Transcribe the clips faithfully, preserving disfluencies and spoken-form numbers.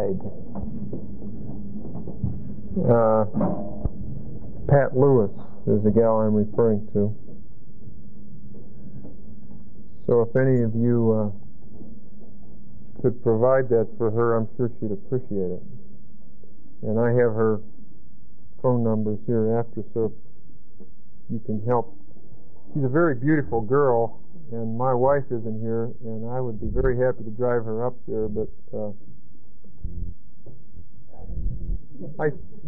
died. Uh, Pat Lewis is the gal I'm referring to. So if any of you uh, could provide that for her, I'm sure she'd appreciate it. And I have her phone numbers here after, so you can help. She's a very beautiful girl, and my wife isn't here, and I would be very happy to drive her up there, but uh, I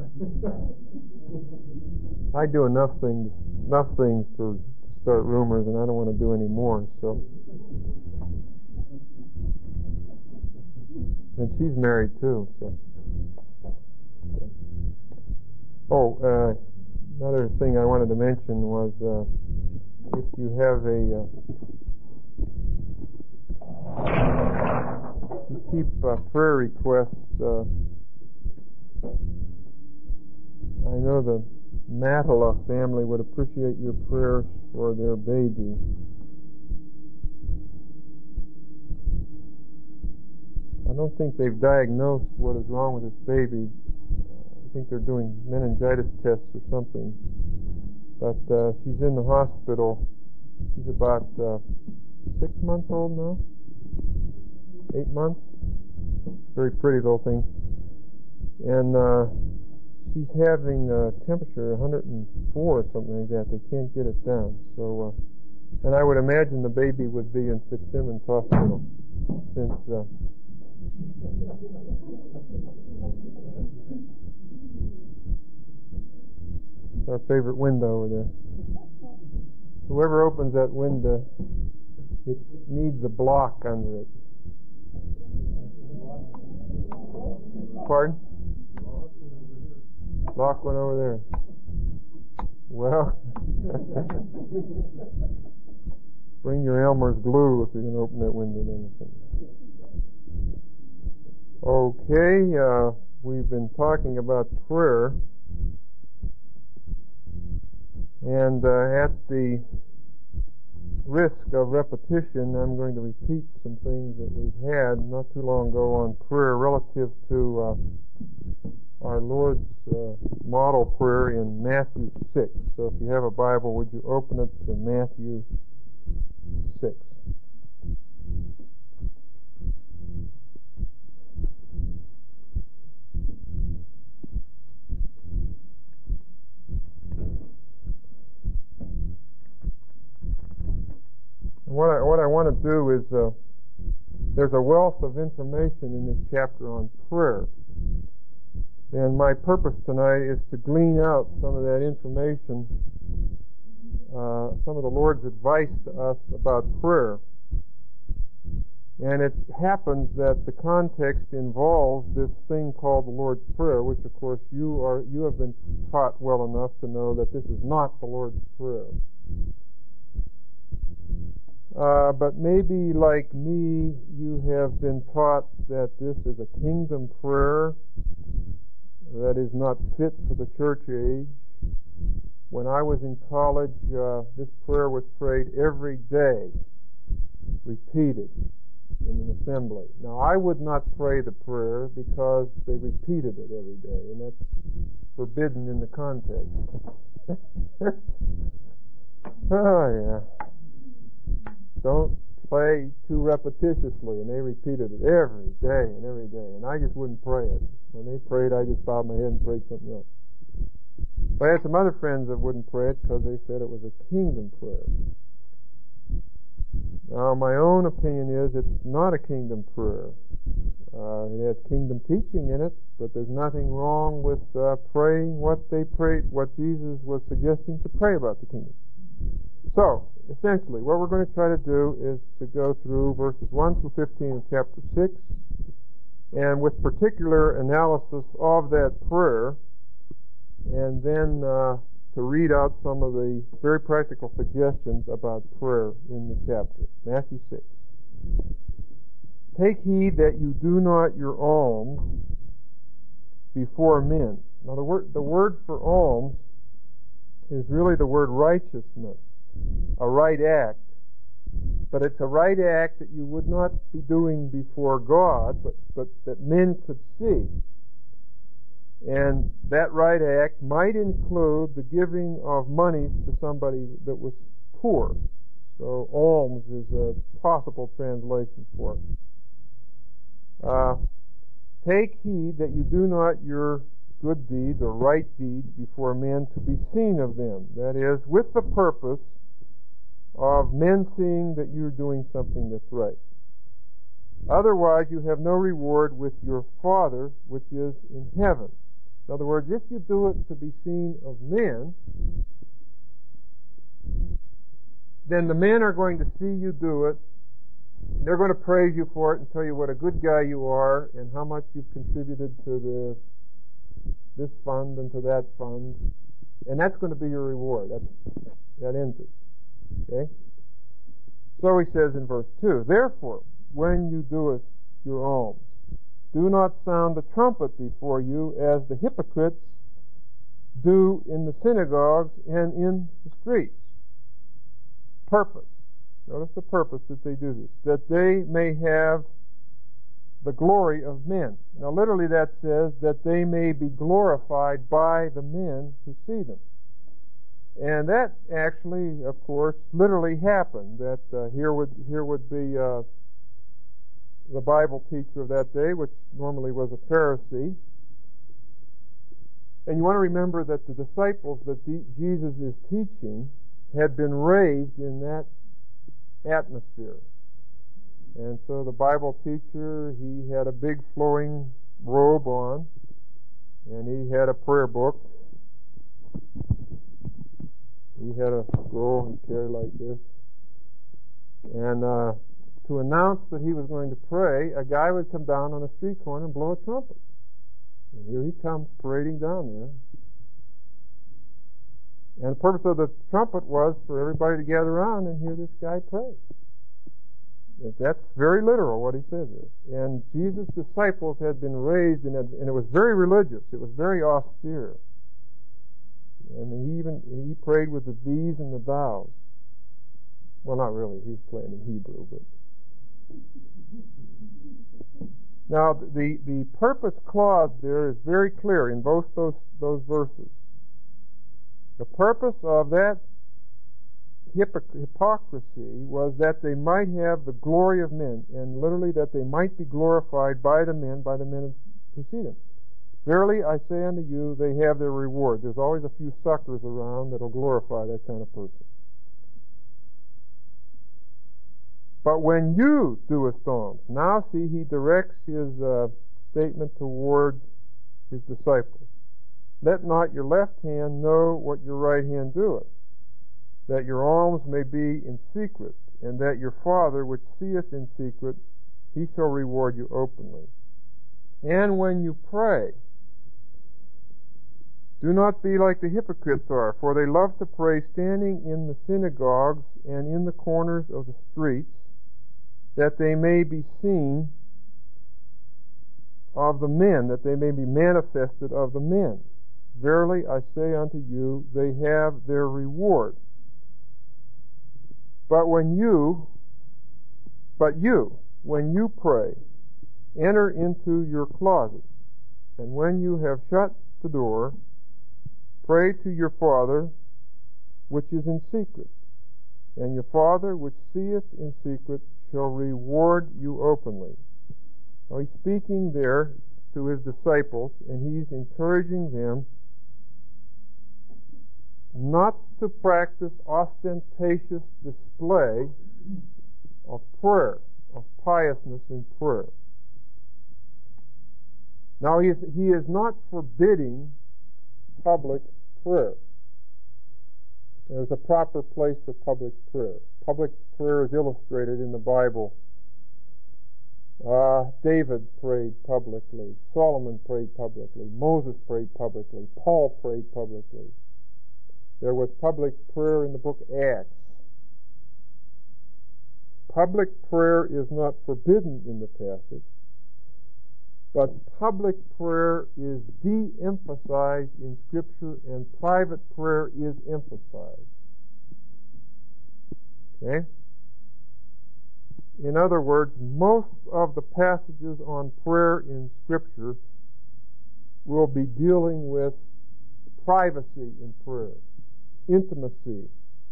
I do enough things enough things for to start rumors, and I don't want to do any more. So, and she's married too. So, okay. Oh, uh, another thing I wanted to mention was uh, if you have a uh, you keep uh, prayer requests. Uh, I know the Matala family would appreciate your prayers for their baby. I don't think they've diagnosed what is wrong with this baby. I think they're doing meningitis tests or something. But uh, she's in the hospital. She's about uh, six months old now? Eight months? Very pretty little thing. And uh, she's having a temperature one hundred four or something like that. They can't get it down. So, uh, and I would imagine the baby would be in Fitzsimmons Hospital since uh, our favorite window over there. Whoever opens that window, it needs a block under it. Pardon? Lock one over there. Well, bring your Elmer's glue if you're going to open that window then. Okay, uh, we've been talking about prayer, and uh, at the risk of repetition, I'm going to repeat some things that we've had not too long ago on prayer relative to uh, our Lord's uh, model prayer in Matthew six. So if you have a Bible, would you open it to Matthew six? What I, what I want to do is, uh, there's a wealth of information in this chapter on prayer. And my purpose tonight is to glean out some of that information, uh, some of the Lord's advice to us about prayer. And it happens that the context involves this thing called the Lord's Prayer, which of course you are, you have been taught well enough to know that this is not the Lord's Prayer. Uh, but maybe like me, you have been taught that this is a kingdom prayer that is not fit for the church age. When I was in college, uh, this prayer was prayed every day, repeated in an assembly. Now, I would not pray the prayer because they repeated it every day, and that's forbidden in the context. Oh, yeah. Don't play too repetitiously, and they repeated it every day and every day, and I just wouldn't pray it. When they prayed, I just bowed my head and prayed something else. But I had some other friends that wouldn't pray it because they said it was a kingdom prayer. Now, my own opinion is it's not a kingdom prayer. Uh, it has kingdom teaching in it, but there's nothing wrong with uh, praying what they prayed, what Jesus was suggesting to pray about the kingdom. So, essentially, what we're going to try to do is to go through verses one through fifteen of chapter six, and with particular analysis of that prayer, and then uh, to read out some of the very practical suggestions about prayer in the chapter. Matthew six. Take heed that you do not your alms before men. Now, the word, the word for alms is really the word righteousness, a right act but it's a right act that you would not be doing before God, but, but that men could see. And that right act might include the giving of money to somebody that was poor. So alms is a possible translation for it. Uh, Take heed that you do not your good deeds or right deeds before men to be seen of them. That is, with the purpose of men seeing that you're doing something that's right. Otherwise, you have no reward with your Father which is in heaven. In other words, if you do it to be seen of men, then the men are going to see you do it. They're going to praise you for it and tell you what a good guy you are and how much you've contributed to the this fund and to that fund. And that's going to be your reward. That's, that ends it. Okay? So he says in verse two, Therefore, when you do your alms, do not sound the trumpet before you as the hypocrites do in the synagogues and in the streets. Purpose. Notice the purpose that they do this. That they may have the glory of men. Now literally that says that they may be glorified by the men who see them. And that actually, of course, literally happened. That uh, here would here would be uh, the Bible teacher of that day, which normally was a Pharisee. And you want to remember that the disciples that Jesus is teaching had been raised in that atmosphere. And so the Bible teacher, he had a big flowing robe on, and he had a prayer book. He had a scroll he carried like this. And uh, to announce that he was going to pray, a guy would come down on a street corner and blow a trumpet. And here he comes parading down there. And the purpose of the trumpet was for everybody to gather around and hear this guy pray. That's very literal what he says here. And Jesus' disciples had been raised in it, and it was very religious. It was very austere. I mean, he even he prayed with the these and the thous. Well, not really. He was praying in Hebrew, but now the the purpose clause there is very clear in both those those verses. The purpose of that hypocrisy was that they might have the glory of men, and literally that they might be glorified by the men, by the men who see them. Verily I say unto you, they have their reward. There's always a few suckers around that will glorify that kind of person. But when you doest alms, now see, he directs his uh, statement toward his disciples. Let not your left hand know what your right hand doeth, that your alms may be in secret, and that your Father which seeth in secret, he shall reward you openly. And when you pray, do not be like the hypocrites are, for they love to pray standing in the synagogues and in the corners of the streets, that they may be seen of the men, that they may be manifested of the men. Verily I say unto you, they have their reward. But when you, but you, when you pray, enter into your closet, and when you have shut the door, pray to your Father which is in secret, and your Father which seeth in secret shall reward you openly. Now he's speaking there to his disciples, and he's encouraging them not to practice ostentatious display of prayer, of piousness in prayer. Now he is, he is not forbidding public prayer. There's a proper place for public prayer. Public prayer is illustrated in the Bible. Uh, David prayed publicly. Solomon prayed publicly. Moses prayed publicly. Paul prayed publicly. There was public prayer in the book Acts. Public prayer is not forbidden in the passage, but public prayer is de-emphasized in Scripture, and private prayer is emphasized. Okay? In other words, most of the passages on prayer in Scripture will be dealing with privacy in prayer, intimacy.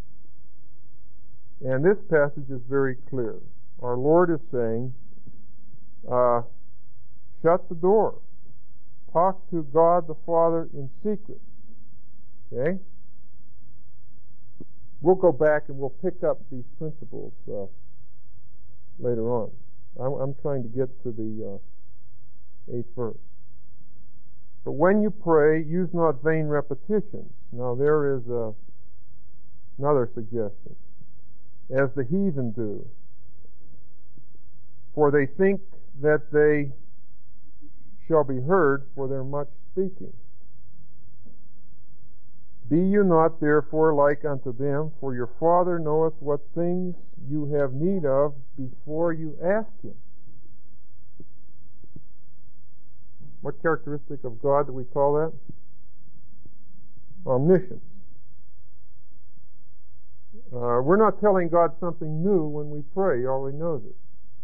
And this passage is very clear. Our Lord is saying, uh, shut the door. Talk to God the Father in secret. Okay? We'll go back and we'll pick up these principles uh, later on. I'm, I'm trying to get to the uh, eighth verse. But when you pray, use not vain repetitions. Now there is a, another suggestion. As the heathen do. For they think that they shall be heard for their much speaking. Be you not therefore like unto them, for your Father knoweth what things you have need of before you ask Him. What characteristic of God do we call that? Omniscience. Uh, we're not telling God something new when we pray. He already knows it.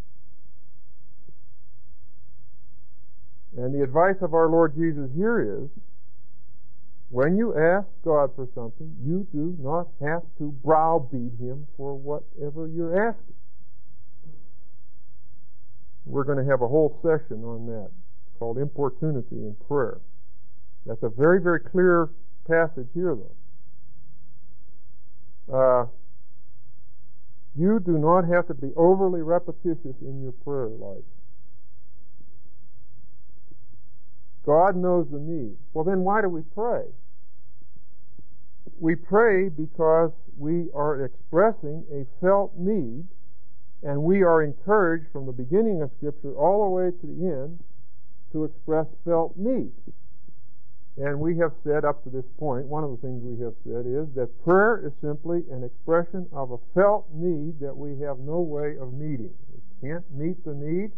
And the advice of our Lord Jesus here is, when you ask God for something, you do not have to browbeat Him for whatever you're asking. We're going to have a whole session on that called importunity in prayer. That's a very, very clear passage here, though. Uh, you do not have to be overly repetitious in your prayer life. God knows the need. Well, then why do we pray? We pray because we are expressing a felt need, and we are encouraged from the beginning of Scripture all the way to the end to express felt need. And we have said up to this point, one of the things we have said is that prayer is simply an expression of a felt need that we have no way of meeting. We can't meet the need.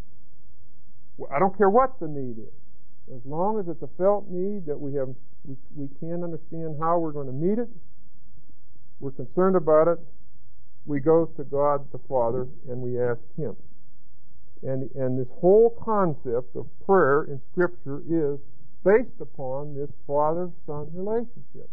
I don't care what the need is. As long as it's a felt need that we have, we, we can't understand how we're going to meet it, we're concerned about it, we go to God the Father and we ask Him. And, and this whole concept of prayer in Scripture is based upon this Father-Son relationship.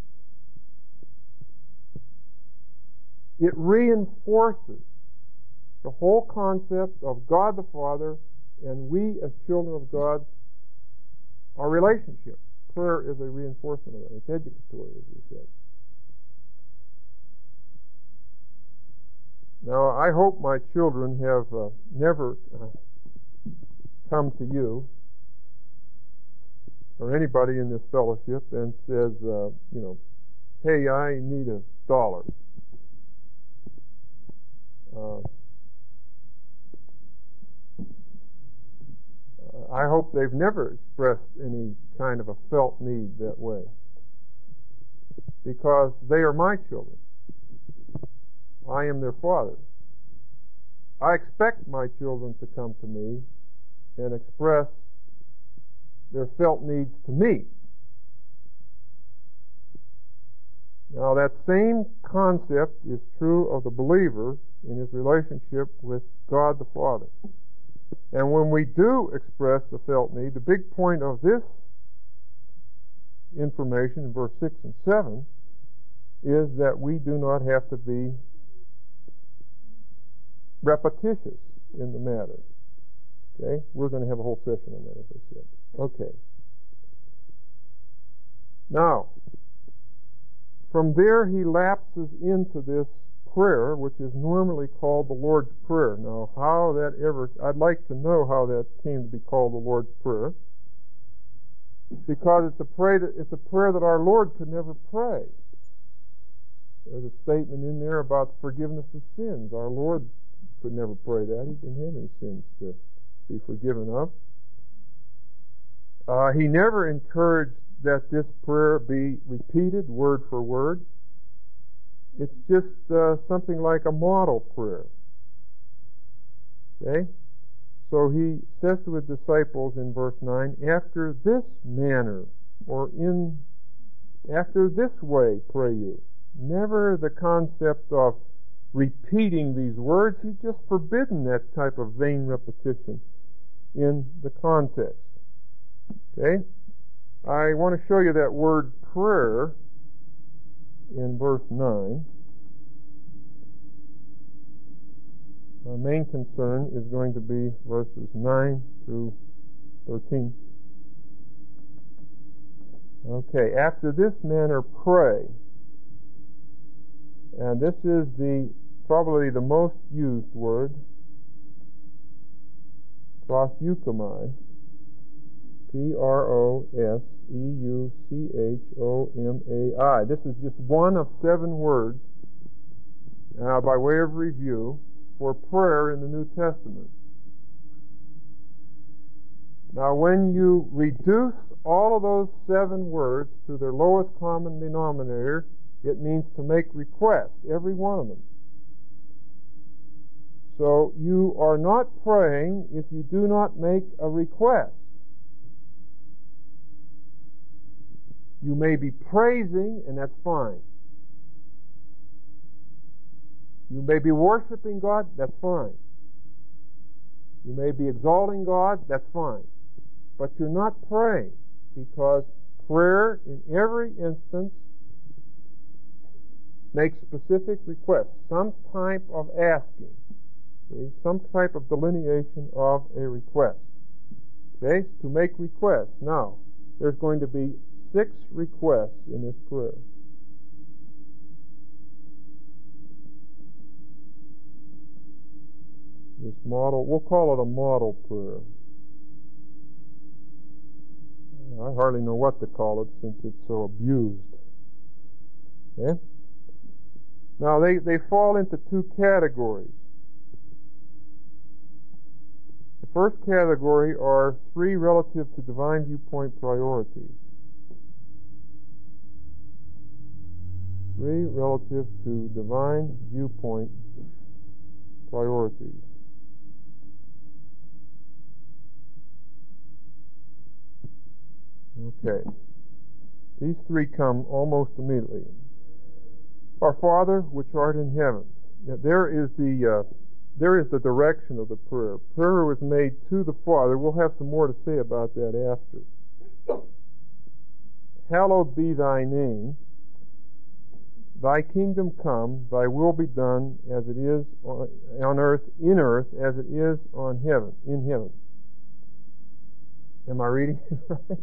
It reinforces the whole concept of God the Father and we as children of God, our relationship. Prayer is a reinforcement of that. It's educatory, as we said. Now, I hope my children have uh, never uh, come to you or anybody in this fellowship and says, uh, you know, hey, I need a dollar. Uh, I hope they've never expressed any kind of a felt need that way, because they are my children. I am their father. I expect my children to come to me and express their felt needs to me. Now, that same concept is true of the believer in his relationship with God the Father. And when we do express the felt need, the big point of this information in verse six and seven is that we do not have to be repetitious in the matter. Okay? We're going to have a whole session on that, as I said. Okay. Now, from there he lapses into this prayer, which is normally called the Lord's Prayer. Now, how that ever, I'd like to know how that came to be called the Lord's Prayer, because it's a prayer that, it's a prayer that our Lord could never pray. There's a statement in there about the forgiveness of sins. Our Lord could never pray that. He didn't have any sins to be forgiven of. Uh, he never encouraged that this prayer be repeated word for word. It's just uh, something like a model prayer. Okay? So he says to his disciples in verse nine, after this manner, or in, after this way pray you. Never the concept of repeating these words. He's just forbidden that type of vain repetition in the context. Okay? I want to show you that word prayer in verse nine. Our main concern is going to be verses nine through thirteen. Okay, after this manner pray. And this is the probably the most used word, proseuchomai, P R O S E U C H O M A I. This is just one of seven words, uh, by way of review, for prayer in the New Testament. Now, when you reduce all of those seven words to their lowest common denominator, it means to make requests, every one of them. So you are not praying if you do not make a request. You may be praising, and that's fine. You may be worshiping God, that's fine. You may be exalting God, that's fine. But you're not praying, because prayer in every instance makes specific requests, some type of asking, see, some type of delineation of a request. Okay, to make requests. Now, there's going to be six requests in this prayer. This model, we'll call it a model prayer. I hardly know what to call it since it's so abused. Okay? Now, they, they fall into two categories. The first category are three relative to divine viewpoint priorities. Three relative to divine viewpoint priorities. Okay. These three come almost immediately. Our Father, which art in heaven. Now, there is the uh, there is the direction of the prayer. Prayer was made to the Father. We'll have some more to say about that after. Hallowed be thy name. Thy kingdom come, thy will be done as it is on, on earth, in earth, as it is on heaven, in heaven. Am I reading it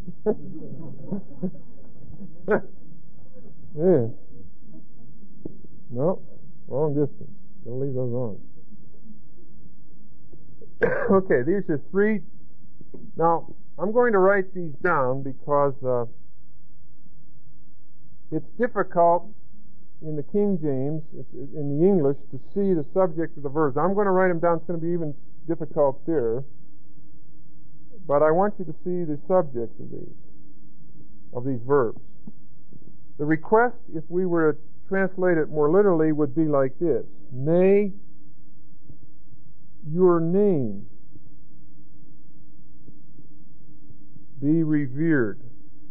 right? Yeah. No, wrong distance. Gotta leave those on. Okay, these are three. Now, I'm going to write these down because uh, it's difficult in the King James, it's in the English, to see the subject of the verbs. I'm going to write them down. It's going to be even difficult there. But I want you to see the subject of these, of these verbs. The request, if we were to translate it more literally, would be like this: may your name be revered.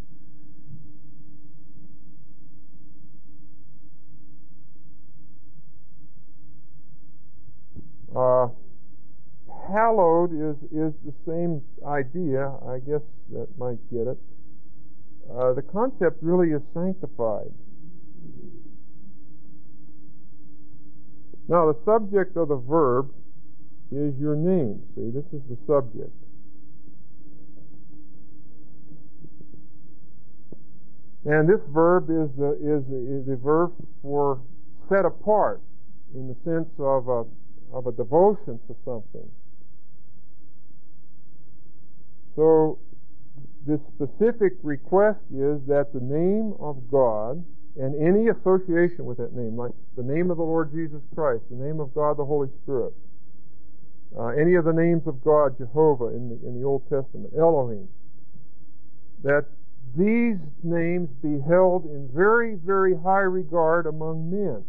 Uh, hallowed is, is the same idea. I guess that might get it. Uh, the concept really is sanctified. Now, the subject of the verb is your name. See, this is the subject. And this verb is the, is the, is the verb for set apart, in the sense of a, of a devotion to something. So, this specific request is that the name of God and any association with that name, like the name of the Lord Jesus Christ, the name of God the Holy Spirit, uh, any of the names of God, Jehovah in the, in the Old Testament, Elohim, that these names be held in very, very high regard among men.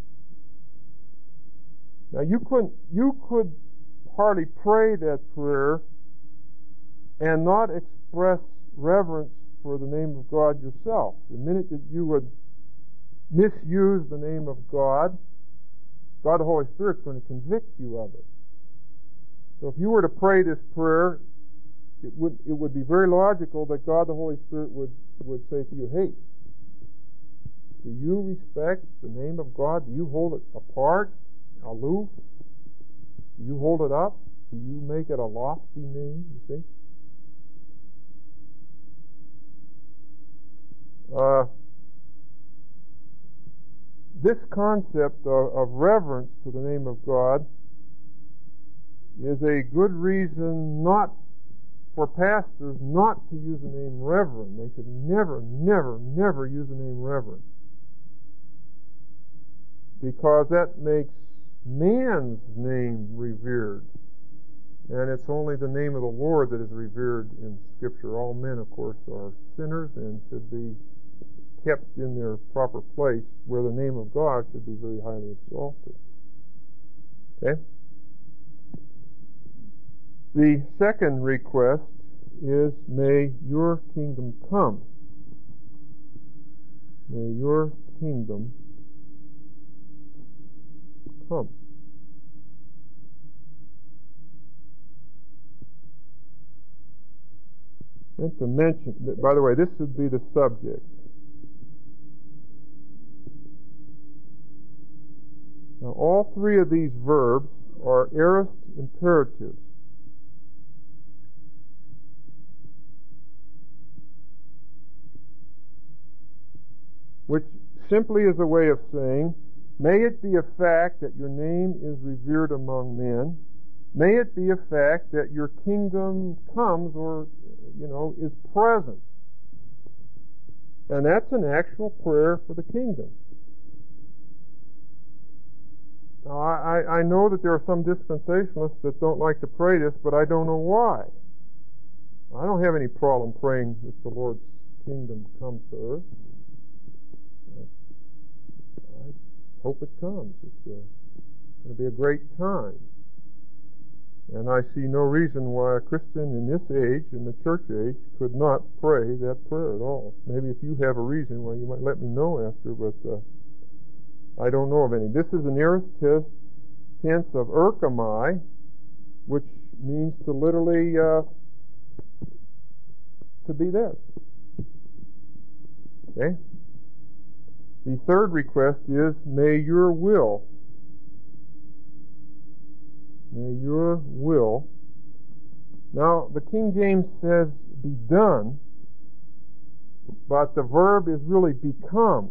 Now, you couldn't, you could hardly pray that prayer and not express reverence for the name of God yourself. The minute that you would misuse the name of God, God the Holy Spirit's going to convict you of it. So if you were to pray this prayer, it would it would be very logical that God the Holy Spirit would, would say to you, hey, do you respect the name of God? Do you hold it apart, aloof? Do you hold it up? Do you make it a lofty name, you see? Uh, this concept of, of reverence to the name of God is a good reason not for pastors not to use the name Reverend. They should never, never, never use the name Reverend, because that makes man's name revered, and it's only the name of the Lord that is revered in Scripture. All men, of course, are sinners and should be kept in their proper place, where the name of God should be very highly exalted. Okay? The second request is, may your kingdom come. May your kingdom come. And to mention, by the way, this would be the subject. Now, all three of these verbs are aorist imperatives. Which simply is a way of saying, may it be a fact that your name is revered among men. May it be a fact that your kingdom comes, or, you know, is present. And that's an actual prayer for the kingdom. Now, I, I know that there are some dispensationalists that don't like to pray this, but I don't know why. I don't have any problem praying that the Lord's kingdom comes to earth. I hope it comes. It's uh, going to be a great time. And I see no reason why a Christian in this age, in the church age, could not pray that prayer at all. Maybe if you have a reason, well, you might let me know after, but uh, I don't know of any. This is an aorist tense of erchomai, which means to literally uh, to be there. Okay? The third request is, may your will, may your will. Now, the King James says be done, but the verb is really become.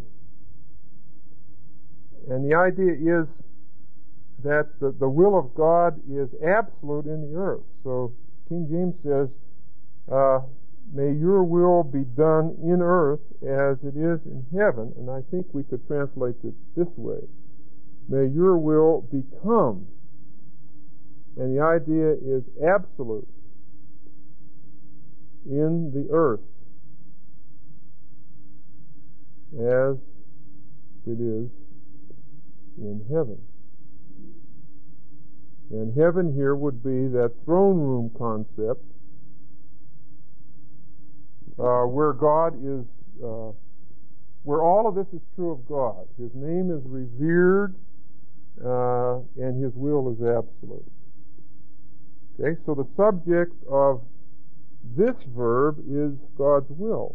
And the idea is that the, the will of God is absolute in the earth. So King James says, uh, may your will be done in earth as it is in heaven. And I think we could translate it this way. May your will become. And the idea is absolute in the earth as it is in heaven. And heaven here would be that throne room concept, uh, where God is, uh, where all of this is true of God. His name is revered, uh, and His will is absolute. Okay, so the subject of this verb is God's will.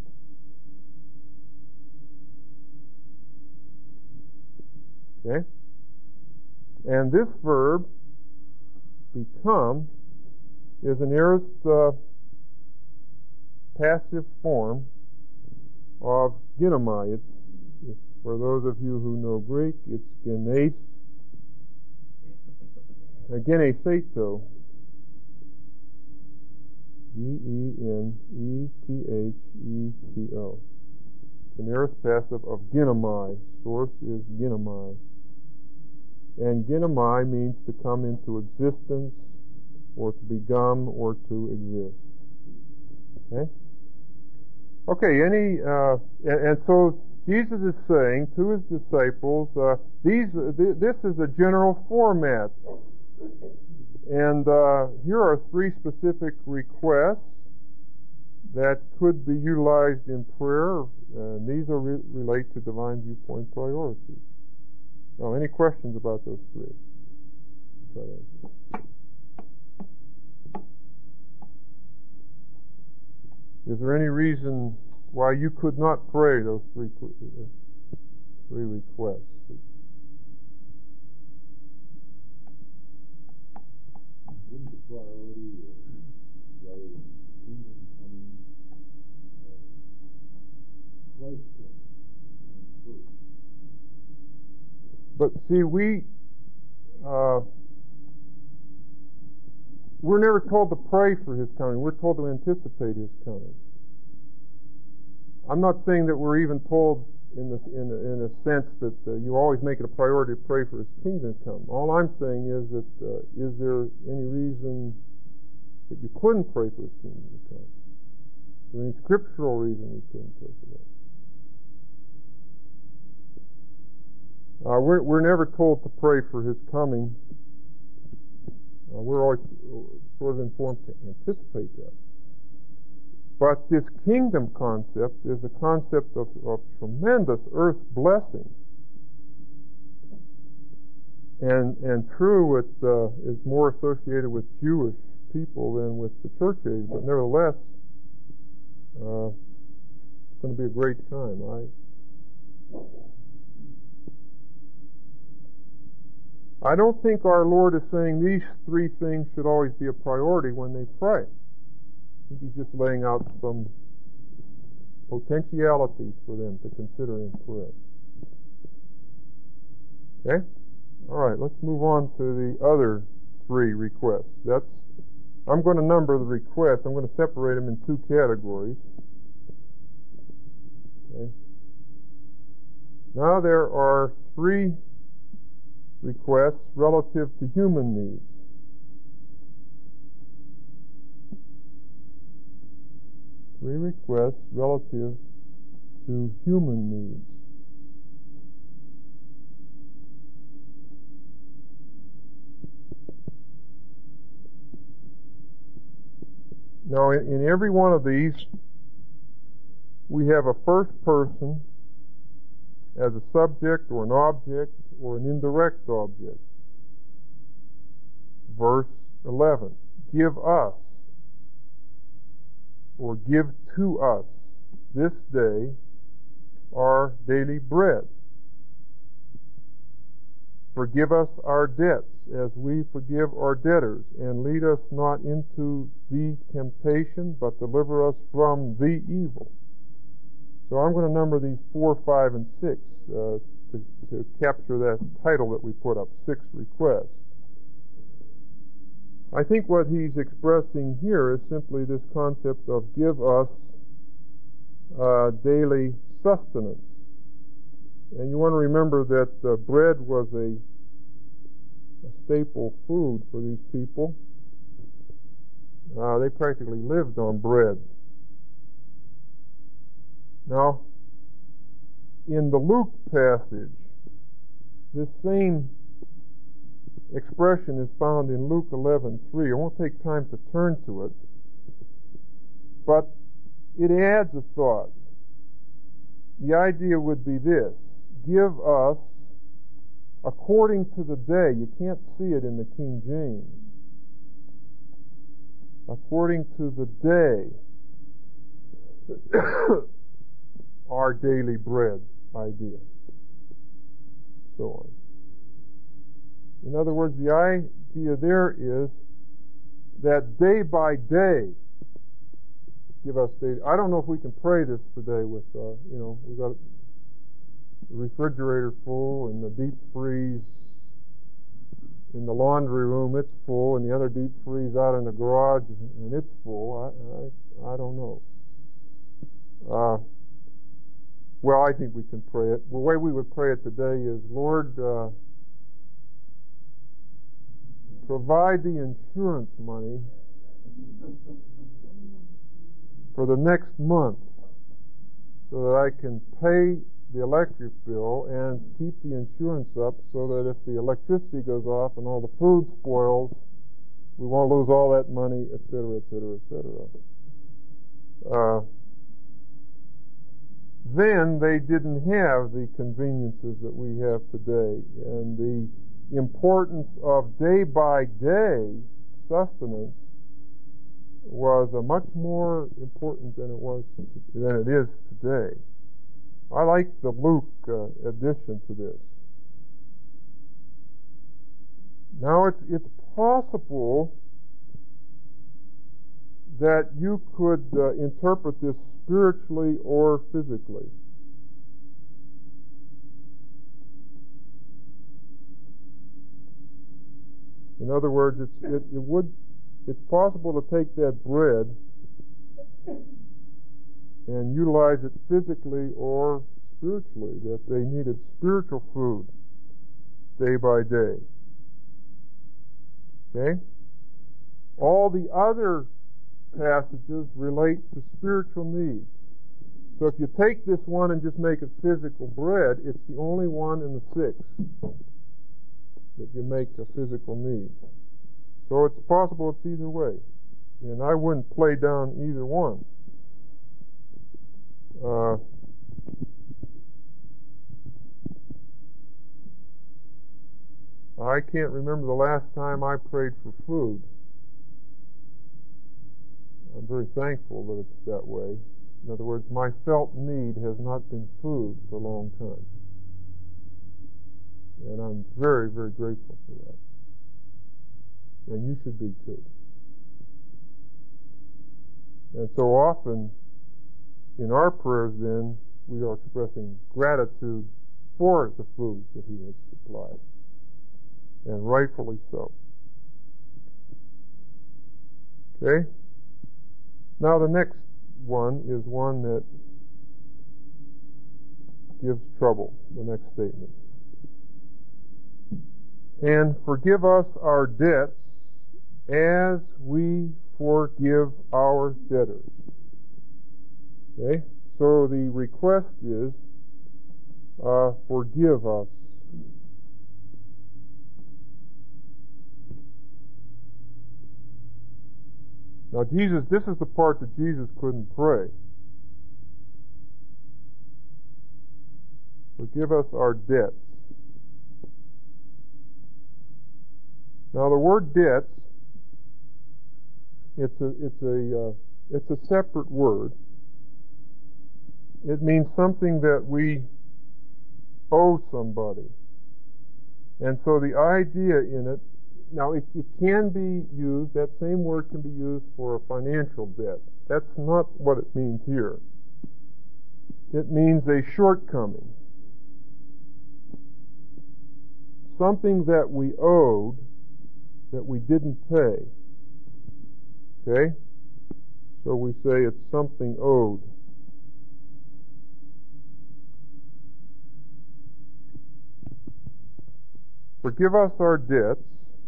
Okay? And this verb, become, is an aorist uh, passive form of ginomai. It's, it's, for those of you who know Greek, it's genes, uh, geneseto. G E N E T H E T O. It's an aorist passive of ginomai. Source is ginomai. And ginomai means to come into existence, or to become, or to exist. Okay? Okay, any, uh, and, and so Jesus is saying to His disciples, uh, these, th- this is a general format. And uh, here are three specific requests that could be utilized in prayer. Uh, these are re- relate to divine viewpoint priorities. Now, any questions about those three? Try to answer. Is there any reason why you could not pray those three three requests? Wouldn't the priority, uh, rather than kingdom coming, uh, Christ coming, come first? But see, we uh, we're never told to pray for His coming. We're told to anticipate His coming. I'm not saying that we're even told in the, in a, in a sense that uh, you always make it a priority to pray for His kingdom to come. All I'm saying is that uh, is there any reason that you couldn't pray for His kingdom to come? Is there any scriptural reason we couldn't pray for that? Uh, we're, we're never told to pray for His coming. Uh, we're always sort of informed to anticipate that. But this kingdom concept is a concept of, of tremendous earth blessing. And, and true, it uh, is more associated with Jewish people than with the church age, but nevertheless, uh, it's going to be a great time. I I don't think our Lord is saying these three things should always be a priority when they pray. I think He's just laying out some potentialities for them to consider in prayer. Okay? All right, let's move on to the other three requests. That's I'm going to number the requests. I'm going to separate them in two categories. Okay? Now there are three requests relative to human needs. Three requests relative to human needs. Now, in, in every one of these, we have a first person as a subject or an object or an indirect object. Verse eleven, give us or give to us this day our daily bread. Forgive us our debts as we forgive our debtors, and lead us not into the temptation, but deliver us from the evil. So I'm going to number these four, five, and six uh, to, to capture that title that we put up, six requests. I think what he's expressing here is simply this concept of give us uh, daily sustenance. And you want to remember that uh, bread was a, a staple food for these people. Uh, they practically lived on bread. Now, in the Luke passage, this same expression is found in Luke eleven three. I won't take time to turn to it, but it adds a thought. The idea would be this: give us according to the day. You can't see it in the King James. According to the day, our daily bread idea. So on. In other words, the idea there is that day by day, give us daily. I don't know if we can pray this today with, uh, you know, we've got the refrigerator full and the deep freeze in the laundry room, it's full, and the other deep freeze out in the garage, and it's full. I, I, I don't know. Uh, well, I think we can pray it. The way we would pray it today is, Lord, uh, provide the insurance money for the next month so that I can pay the electric bill and keep the insurance up so that if the electricity goes off and all the food spoils, we won't lose all that money, et cetera, et cetera, et cetera. Uh, then they didn't have the conveniences that we have today, and the importance of day-by-day sustenance was a much more important than it was than it is today. I like the Luke uh, addition to this. Now it's it's possible that you could uh, interpret this spiritually or physically. In other words, it's, it, it would it's possible to take that bread and utilize it physically or spiritually, that they needed spiritual food day by day. Okay? All the other passages relate to spiritual needs. So if you take this one and just make it physical bread, it's the only one in the six that you make a physical need. So it's possible it's either way. And I wouldn't play down either one. Uh, I can't remember the last time I prayed for food. I'm very thankful that it's that way. In other words, my felt need has not been food for a long time. And I'm very, very grateful for that. And you should be too. And so often, in our prayers then, we are expressing gratitude for the food that He has supplied. And rightfully so. Okay? Now the next one is one that gives trouble, the next statement. And forgive us our debts as we forgive our debtors. Okay? So the request is, uh, forgive us. Now Jesus, this is the part that Jesus couldn't pray. Forgive us our debts. Now the word debts, it's a it's a uh, it's a separate word. It means something that we owe somebody, and so the idea in it. Now, it, it can be used, that same word can be used for a financial debt. That's not what it means here. It means a shortcoming. Something that we owed that we didn't pay. Okay? So we say it's something owed. Forgive us our debts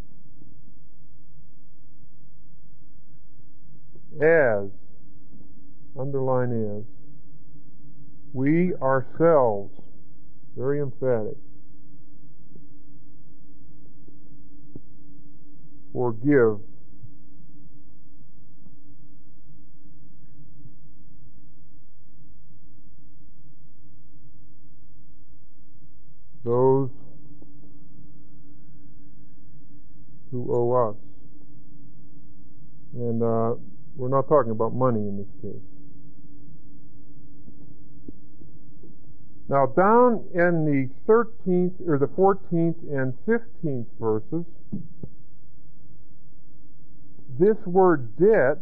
as, underline as, we ourselves, very emphatic, forgive those who owe us. And uh, we're not talking about money in this case. Now down in the thirteenth or the fourteenth and fifteenth verses, this word debt,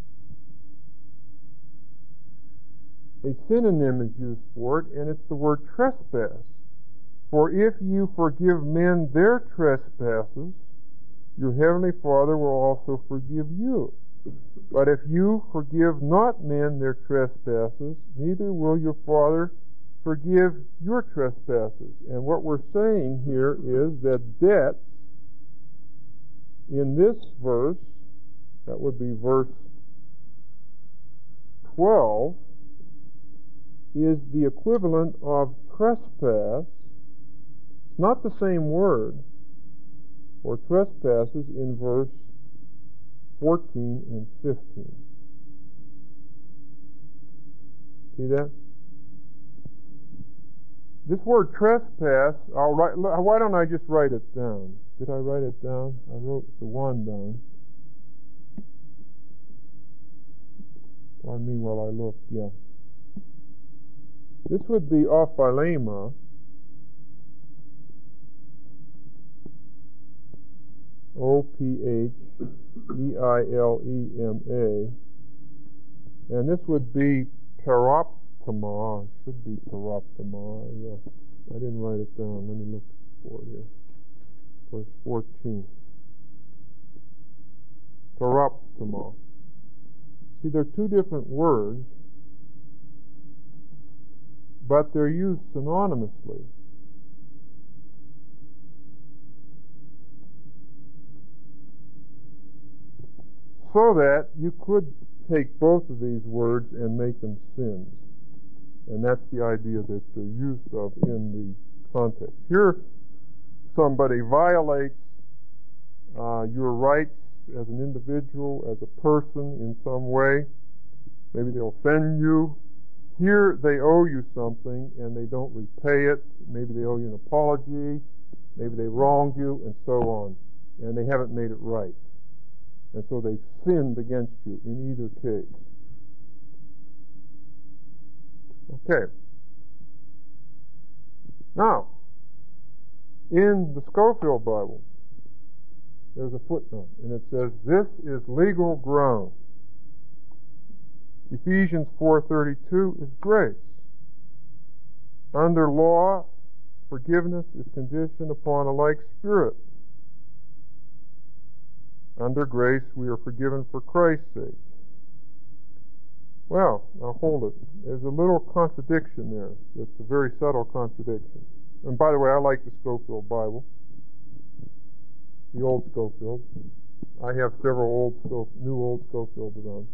a synonym is used for it, and it's the word trespass. For if you forgive men their trespasses, your heavenly Father will also forgive you. But if you forgive not men their trespasses, neither will your Father forgive your trespasses. And what we're saying here is that debts in this verse, that would be verse twelve, is the equivalent of trespass. It's not the same word for trespasses in verse fourteen and fifteen. See that? This word trespass, I'll write, why don't I just write it down? Did I write it down? I wrote the one down. Pardon me while I look, yeah. This would be ophilema. O P H E I L E M A. And this would be paroptoma. It should be paroptoma. Yeah. I didn't write it down. Let me look for it here. Verse fourteen. Paroptoma. See, they're two different words, but they're used synonymously. So that you could take both of these words and make them sins. And that's the idea that they're used of in the context. Here, somebody violates uh, your rights as an individual, as a person in some way. Maybe they offend you. Here they owe you something and they don't repay it. Maybe they owe you an apology. Maybe they wronged you and so on. And they haven't made it right. And so they've sinned against you in either case. Okay. Now, in the Scofield Bible, there's a footnote, and it says, this is legal ground. Ephesians four thirty-two is grace. Under law, forgiveness is conditioned upon a like spirit. Under grace, we are forgiven for Christ's sake. Well, now hold it. There's a little contradiction there. It's a very subtle contradiction. And by the way, I like the Scofield Bible, the old Scofield. I have several old Scof- new old Scofields around.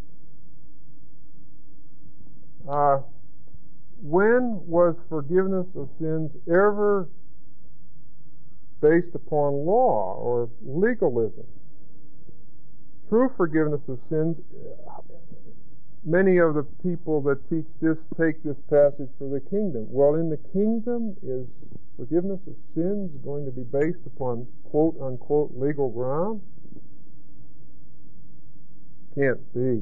Uh, when was forgiveness of sins ever based upon law or legalism? True forgiveness of sins, many of the people that teach this take this passage for the kingdom. Well, in the kingdom, is forgiveness of sins going to be based upon quote-unquote legal ground? Can't be.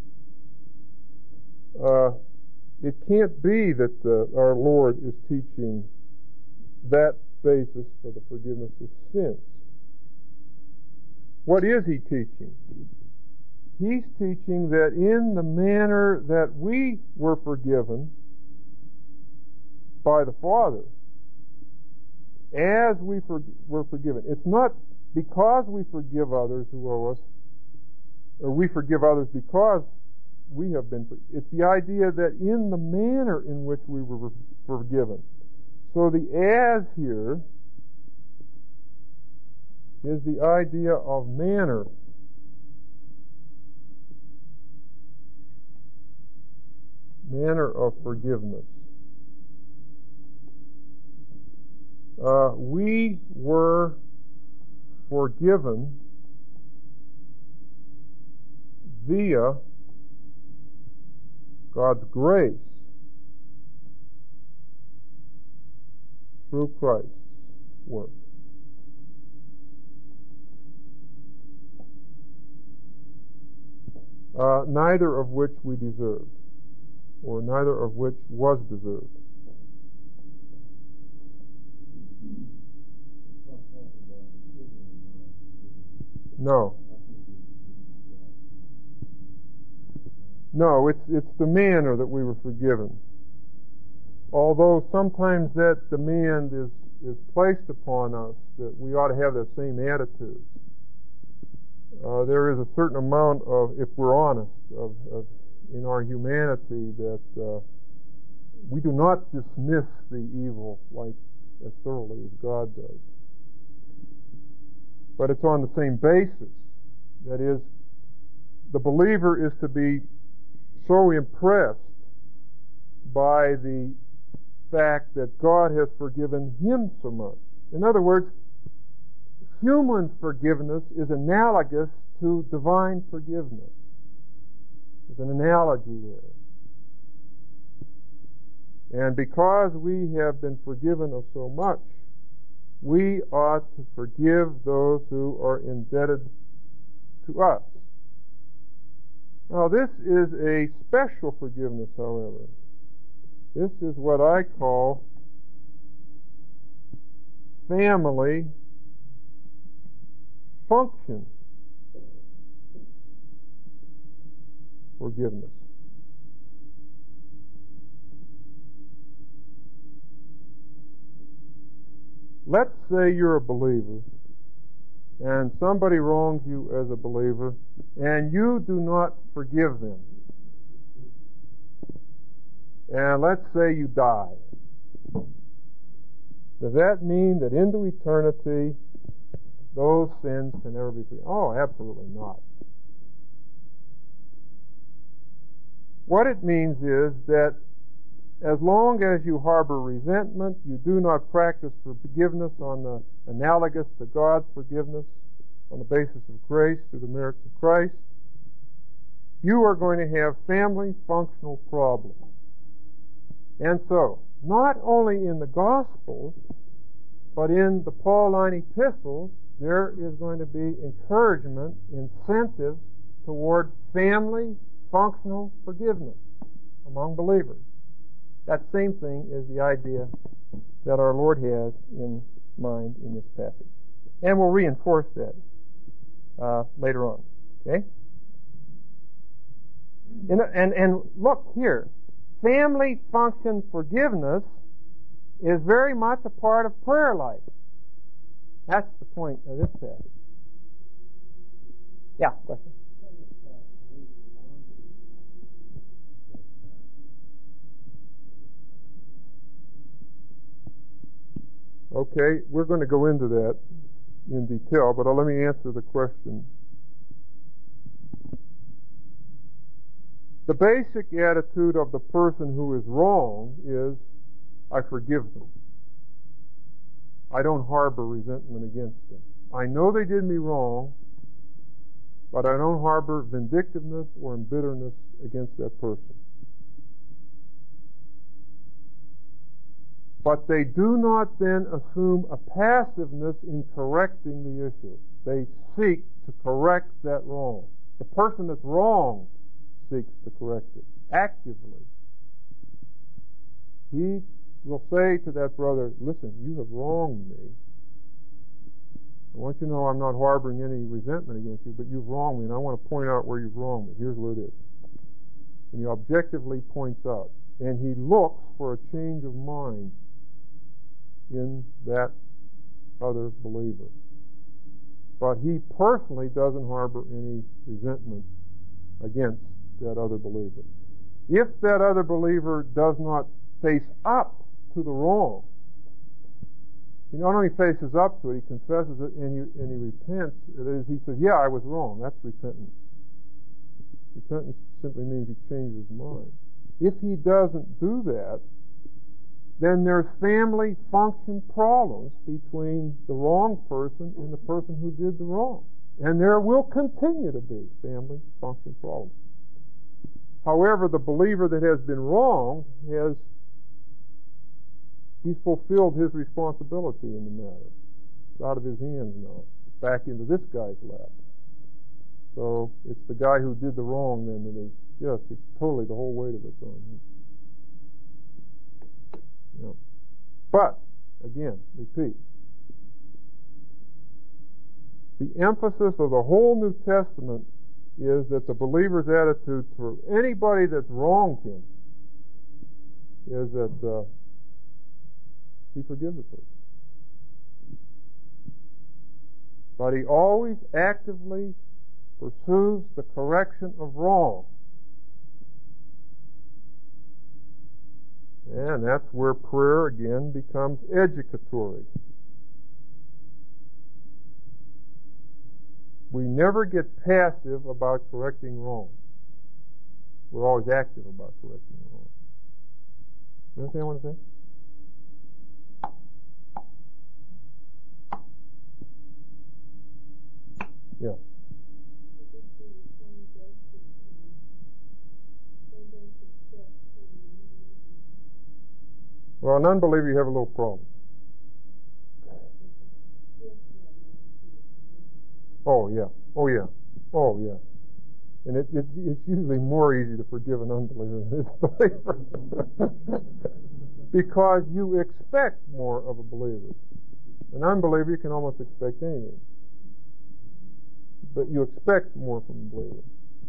Uh, it can't be that uh, our Lord is teaching that basis for the forgiveness of sins. What is he teaching? He's teaching that in the manner that we were forgiven by the Father, as we for, were forgiven. It's not because we forgive others who owe us, or we forgive others because we have been forgiven. It's the idea that in the manner in which we were forgiven. So the as here is the idea of manner. Manner of forgiveness. Uh, we were forgiven via God's grace through Christ's work. Uh, neither of which we deserved, or neither of which was deserved. No. No, it's it's the manner that we were forgiven. Although sometimes that demand is, is placed upon us that we ought to have that same attitude. Uh, there is a certain amount of, if we're honest, of, of in our humanity that uh, we do not dismiss the evil like as thoroughly as God does. But it's on the same basis. That is, the believer is to be so impressed by the fact that God has forgiven him so much. In other words, human forgiveness is analogous to divine forgiveness. There's an analogy there. And because we have been forgiven of so much, we ought to forgive those who are indebted to us. Now, this is a special forgiveness, however. This is what I call family function forgiveness. Let's say you're a believer and somebody wrongs you as a believer and you do not forgive them. And let's say you die. Does that mean that into eternity those sins can never be forgiven? Oh, absolutely not. What it means is that as long as you harbor resentment, you do not practice forgiveness on the analogous to God's forgiveness on the basis of grace through the merits of Christ, you are going to have family functional problems. And so, not only in the Gospels, but in the Pauline epistles, there is going to be encouragement, incentives toward family functional forgiveness among believers. That same thing is the idea that our Lord has in mind in this passage. And we'll reinforce that uh, later on. Okay? And, and, and look here. Family function forgiveness is very much a part of prayer life. That's the point of this passage. Yeah, question? Okay, we're going to go into that in detail, but let me answer the question. The basic attitude of the person who is wrong is, I forgive them. I don't harbor resentment against them. I know they did me wrong, but I don't harbor vindictiveness or bitterness against that person. But they do not then assume a passiveness in correcting the issue. They seek to correct that wrong. The person that's wronged seeks to correct it actively. He will say to that brother, listen, you have wronged me. I want you to know I'm not harboring any resentment against you, but you've wronged me, and I want to point out where you've wronged me. Here's where it is. And he objectively points out. And he looks for a change of mind in that other believer. But he personally doesn't harbor any resentment against that other believer. If that other believer does not face up to the wrong, he not only faces up to it, he confesses it and he, and he repents. It is, he says, yeah, I was wrong. That's repentance. Repentance simply means he changes his mind. If he doesn't do that, then there's family function problems between the wrong person and the person who did the wrong. And there will continue to be family function problems. However, the believer that has been wronged has he's fulfilled his responsibility in the matter. It's out of his hands now. It's back into this guy's lap. So it's the guy who did the wrong then that is just, it's totally the whole weight of it's on him. You know. But, again, repeat. The emphasis of the whole New Testament is that the believer's attitude toward anybody that's wronged him is that uh, he forgives the person. But he always actively pursues the correction of wrong. And that's where prayer again becomes educatory. We never get passive about correcting wrong. We're always active about correcting wrong. You understand what I'm saying? Yeah. Well, an unbeliever, you have a little problem. Oh, yeah. Oh, yeah. Oh, yeah. And it, it's, it's usually more easy to forgive an unbeliever than a believer. Because you expect more of a believer. An unbeliever, you can almost expect anything. But you expect more from a believer.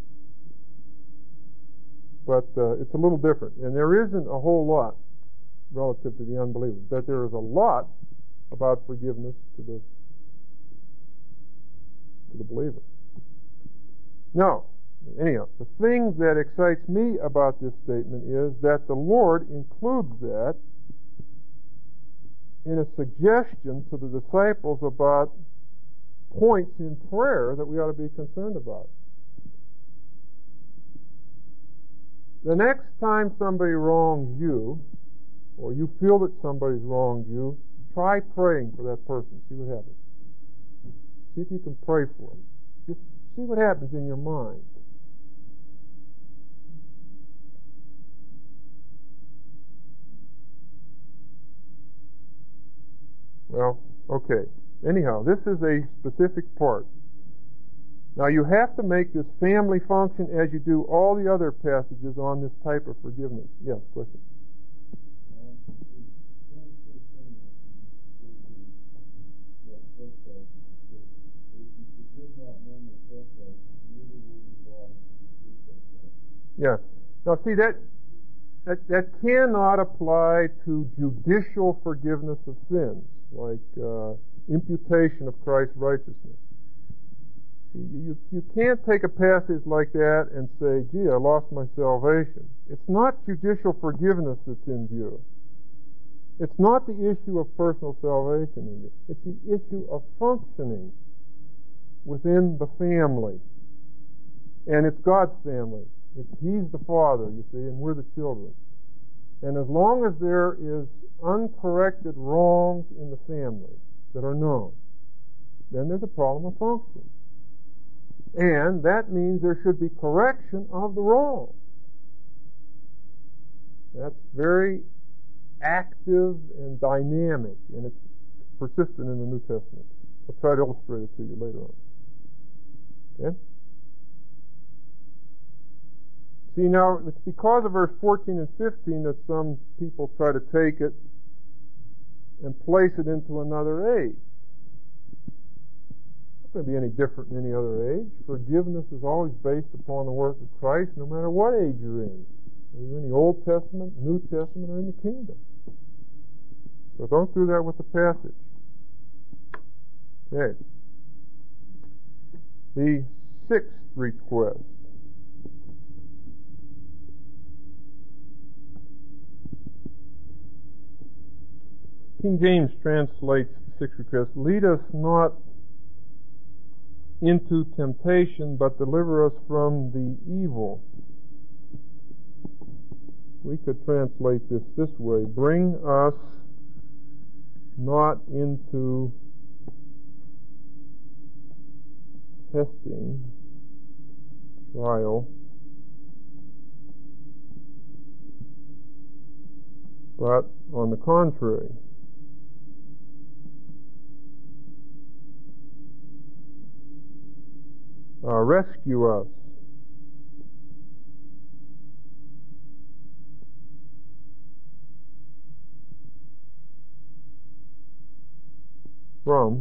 But uh, it's a little different. And there isn't a whole lot relative to the unbeliever. But there is a lot about forgiveness to the to the believer. Now, anyhow, the thing that excites me about this statement is that the Lord includes that in a suggestion to the disciples about points in prayer that we ought to be concerned about. The next time somebody wrongs you, or you feel that somebody's wronged you, try praying for that person. See what happens. See if you can pray for them. Just see what happens in your mind. Well, okay. Anyhow, this is a specific part. Now, you have to make this family function as you do all the other passages on this type of forgiveness. Yes, question? Yeah. Now, see, that, that, that cannot apply to judicial forgiveness of sins, like uh, imputation of Christ's righteousness. You, you can't take a passage like that and say, gee, I lost my salvation. It's not judicial forgiveness that's in view. It's not the issue of personal salvation in view. It's the issue of functioning within the family. And it's God's family. It's He's the Father, you see, and we're the children. And as long as there is uncorrected wrongs in the family that are known, then there's a problem of function. And that means there should be correction of the wrong. That's very active and dynamic, and it's persistent in the New Testament. I'll try to illustrate it to you later on. Okay? See, now, it's because of verse fourteen and fifteen that some people try to take it and place it into another age. It's not going to be any different in any other age. Forgiveness is always based upon the work of Christ, no matter what age you're in. Whether you're in the Old Testament, New Testament, or in the kingdom. So don't do that with the passage. Okay. The sixth request. King James translates the sixth request, lead us not into temptation, but deliver us from the evil. We could translate this this way, bring us not into testing, trial, but on the contrary, Uh, rescue us from.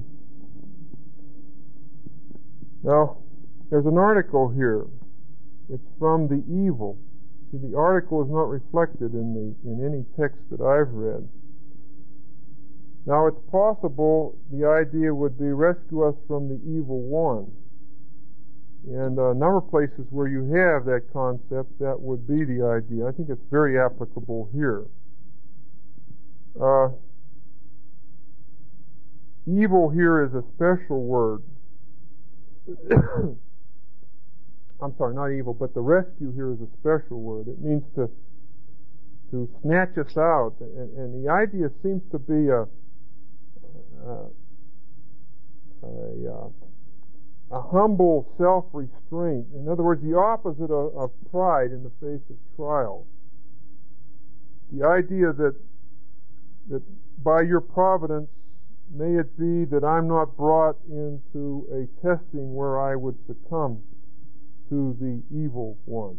Now, there's an article here. It's from the evil. See, the article is not reflected in the in any text that I've read. Now, it's possible the idea would be rescue us from the evil one. And a number of places where you have that concept, that would be the idea. I think it's very applicable here. Uh, evil here is a special word. I'm sorry, not evil, but the rescue here is a special word. It means to to snatch us out. And, and the idea seems to be a, a, a, a A humble self-restraint. In other words, the opposite of, of pride in the face of trial. The idea that that by your providence, may it be that I'm not brought into a testing where I would succumb to the evil one.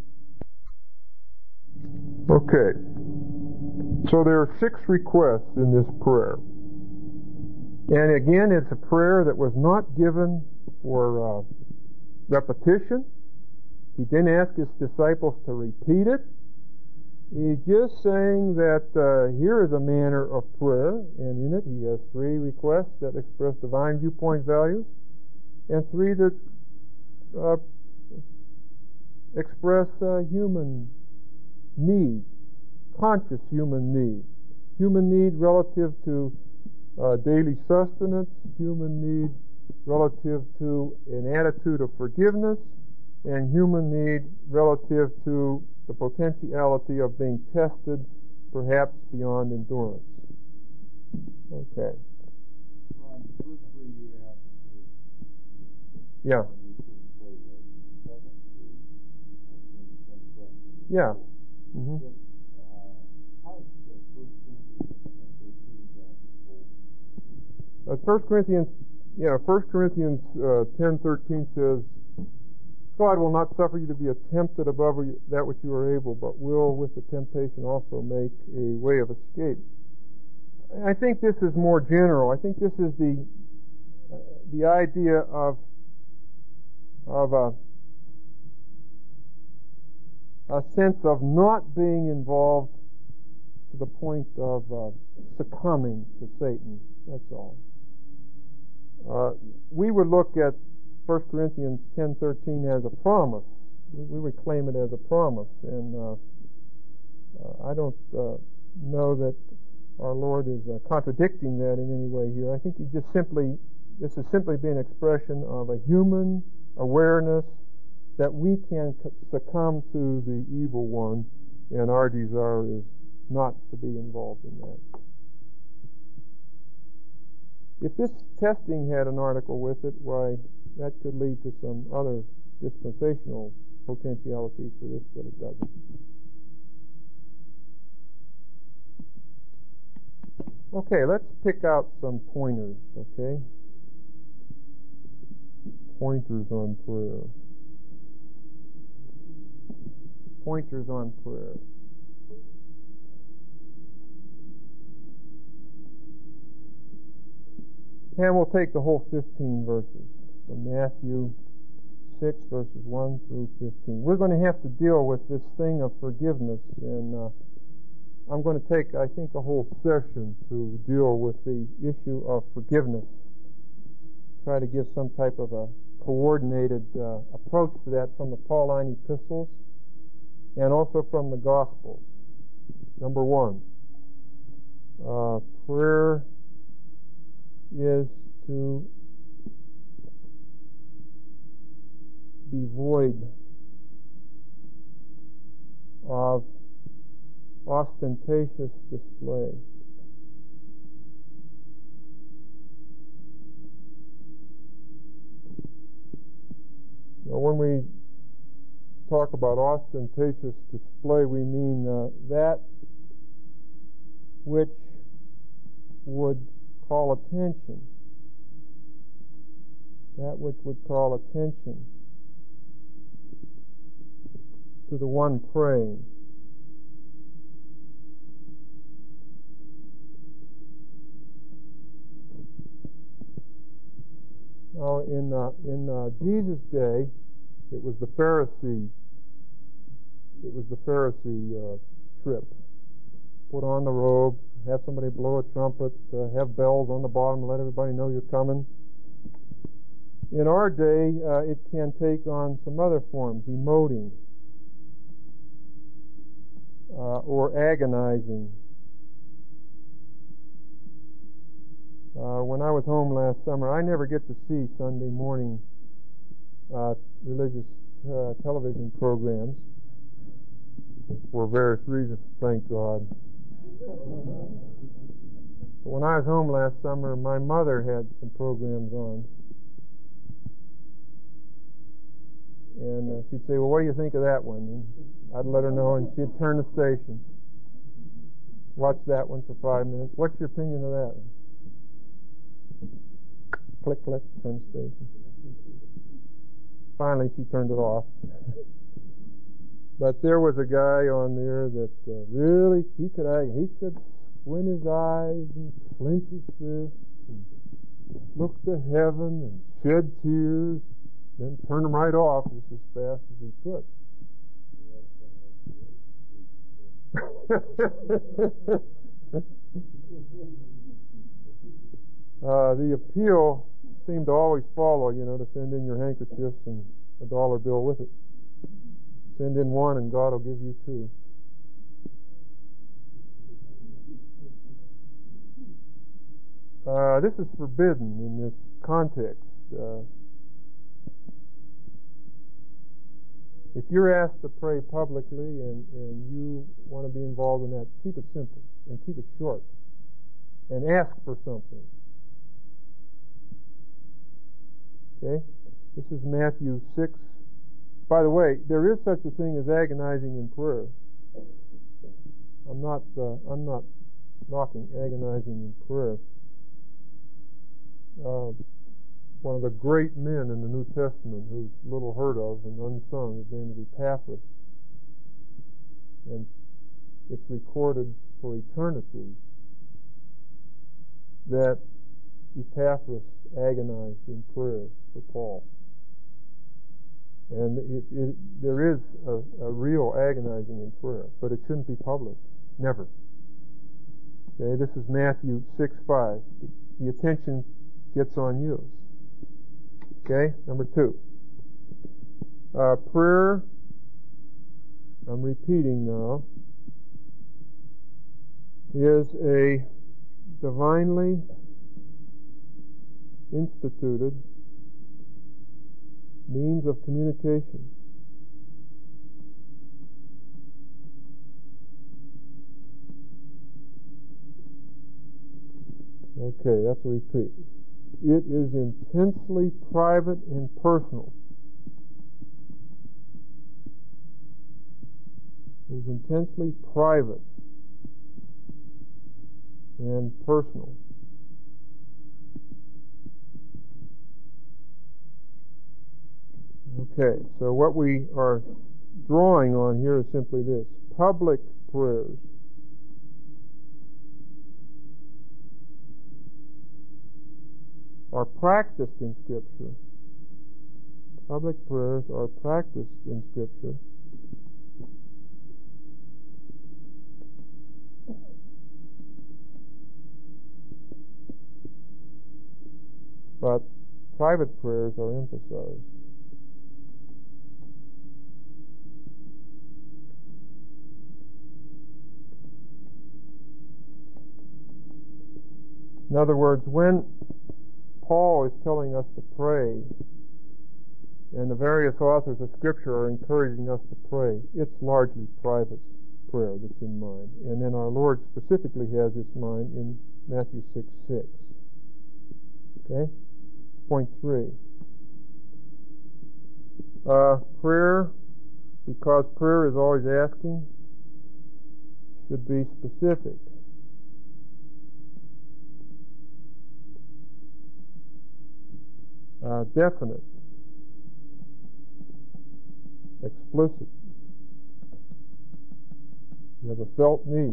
Okay. So there are six requests in this prayer. And again, it's a prayer that was not given for uh, repetition. He didn't ask his disciples to repeat it. He's just saying that uh, here is a manner of prayer, and in it he has three requests that express divine viewpoint values, and three that uh, express uh, human need, conscious human need. Human need relative to uh, daily sustenance, human need relative to an attitude of forgiveness, and human need relative to the potentiality of being tested, perhaps beyond endurance. Okay. Ron, the first three you asked, yeah. you couldn't pray those. The second three, I think the same question. Yeah. Mm-hmm. But, uh, how does the First Corinthians ten thirteen passage hold? Uh, First Corinthians, yeah, First Corinthians uh, ten thirteen says, God will not suffer you to be tempted above that which you are able, but will with the temptation also make a way of escape. I think this is more general. I think this is the uh, the idea of of a, a sense of not being involved to the point of uh, succumbing to Satan. That's all. Uh, we would look at First Corinthians ten thirteen as a promise. We, we would claim it as a promise, and uh, uh, I don't uh, know that our Lord is uh, contradicting that in any way here. I think he just simply, this is simply being an expression of a human awareness that we can succumb to the evil one, and our desire is not to be involved in that. If this testing had an article with it, why, that could lead to some other dispensational potentialities for this, but it doesn't. Okay, let's pick out some pointers, okay? Pointers on prayer. Pointers on prayer. And we'll take the whole fifteen verses from Matthew six, verses one through fifteen. We're going to have to deal with this thing of forgiveness, and uh, I'm going to take, I think, a whole session to deal with the issue of forgiveness. Try to give some type of a coordinated uh, approach to that from the Pauline epistles and also from the Gospels. Number one, uh, prayer is to be void of ostentatious display. Now, when we talk about ostentatious display, we mean uh, that which would call attention. That which would call attention to the one praying. Now, in uh, in uh, Jesus' day, it was the Pharisee. It was the Pharisee uh, trip. Put on the robe, have somebody blow a trumpet, uh, have bells on the bottom, let everybody know you're coming. In our day, uh, it can take on some other forms, emoting, uh, or agonizing. Uh, when I was home last summer, I never get to see Sunday morning uh, religious uh, television programs for various reasons, thank God. But when I was home last summer, my mother had some programs on. And uh, she'd say, well, what do you think of that one? And I'd let her know, and she'd turn the station. watch that one for five minutes. What's your opinion of that one? Click, click, turn station. Finally, she turned it off. But there was a guy on there that uh, really, he could act, he could squint his eyes and clench his fists and look to heaven and shed tears, then turn them right off just as fast as he could. uh, the appeal seemed to always follow, you know, to send in your handkerchiefs and a dollar bill with it. Send in one and God will give you two. Uh, this is forbidden in this context. Uh, if you're asked to pray publicly and, and you want to be involved in that, keep it simple and keep it short and ask for something. Okay? This is Matthew six. By the way, there is such a thing as agonizing in prayer. I'm not, uh, I'm not knocking agonizing in prayer. Uh, one of the great men in the New Testament who's little heard of and unsung, his name is Epaphras. And it's recorded for eternity that Epaphras agonized in prayer for Paul. And it, it, there is a, a real agonizing in prayer, but it shouldn't be public. Never. Okay, this is Matthew six five. The attention gets on you. Okay, number two. Uh, prayer, I'm repeating now, is a divinely instituted means of communication. Okay, that's a repeat. It is intensely private and personal. It is intensely private and personal. Okay, so what we are drawing on here is simply this. Public prayers are practiced in Scripture. Public prayers are practiced in Scripture. But private prayers are emphasized. In other words, when Paul is telling us to pray, and the various authors of Scripture are encouraging us to pray, it's largely private prayer that's in mind. And then our Lord specifically has this in mind in Matthew six six. Okay? Point three. Uh, prayer, because prayer is always asking, should be specific. Uh, definite, explicit. You have a felt need.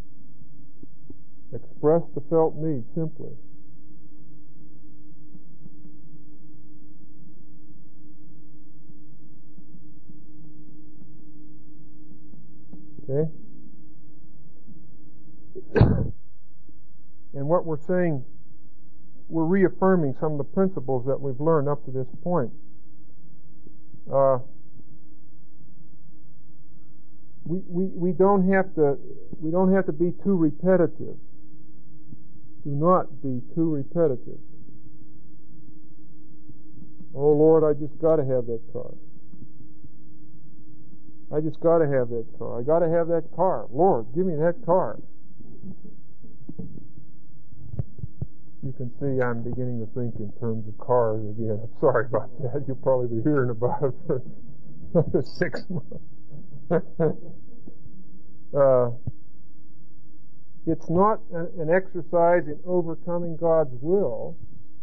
Express the felt need simply. Okay? And what we're saying, we're reaffirming some of the principles that we've learned up to this point. Uh, we, we, we don't have to, we don't have to be too repetitive. Do not be too repetitive. Oh Lord, I just gotta have that car. I just gotta have that car. I gotta have that car. Lord, give me that car. You can see I'm beginning to think in terms of cars again. I'm sorry about that. You'll probably be hearing about it for another six months. uh, it's not a, an exercise in overcoming God's will,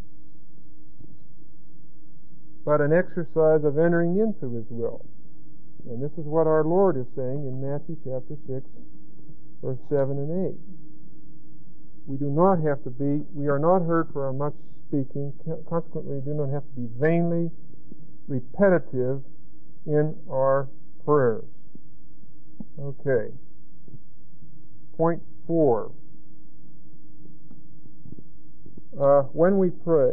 but an exercise of entering into His will. And this is what our Lord is saying in Matthew chapter six, verse seven and eight. We do not have to be, we are not heard for our much speaking, consequently we do not have to be vainly repetitive in our prayers. Okay. Point four. Uh, when we pray,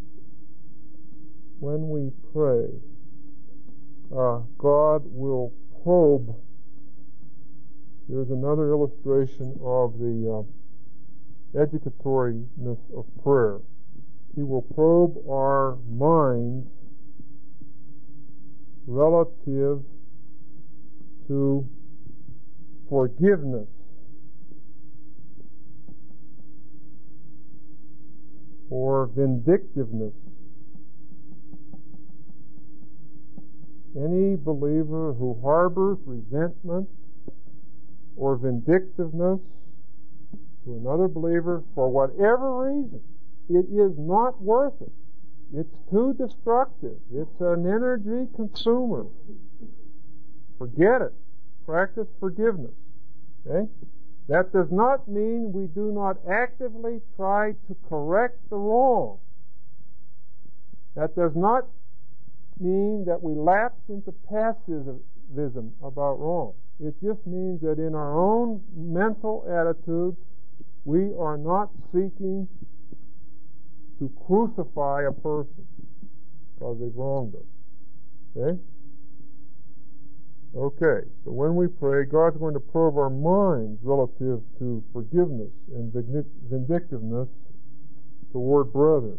when we pray, uh, God will probe. Here's another illustration of the uh, educatoriness of prayer. He will probe our minds relative to forgiveness, or vindictiveness. Any believer who harbors resentment or vindictiveness to another believer for whatever reason, it is not worth it. It's too destructive. It's an energy consumer. Forget it. Practice forgiveness. Okay? That does not mean we do not actively try to correct the wrong. That does not mean that we lapse into passivism about wrong. It just means that in our own mental attitudes, we are not seeking to crucify a person because they've wronged us. Okay? Okay, so when we pray, God's going to probe our minds relative to forgiveness and vindictiveness toward brethren.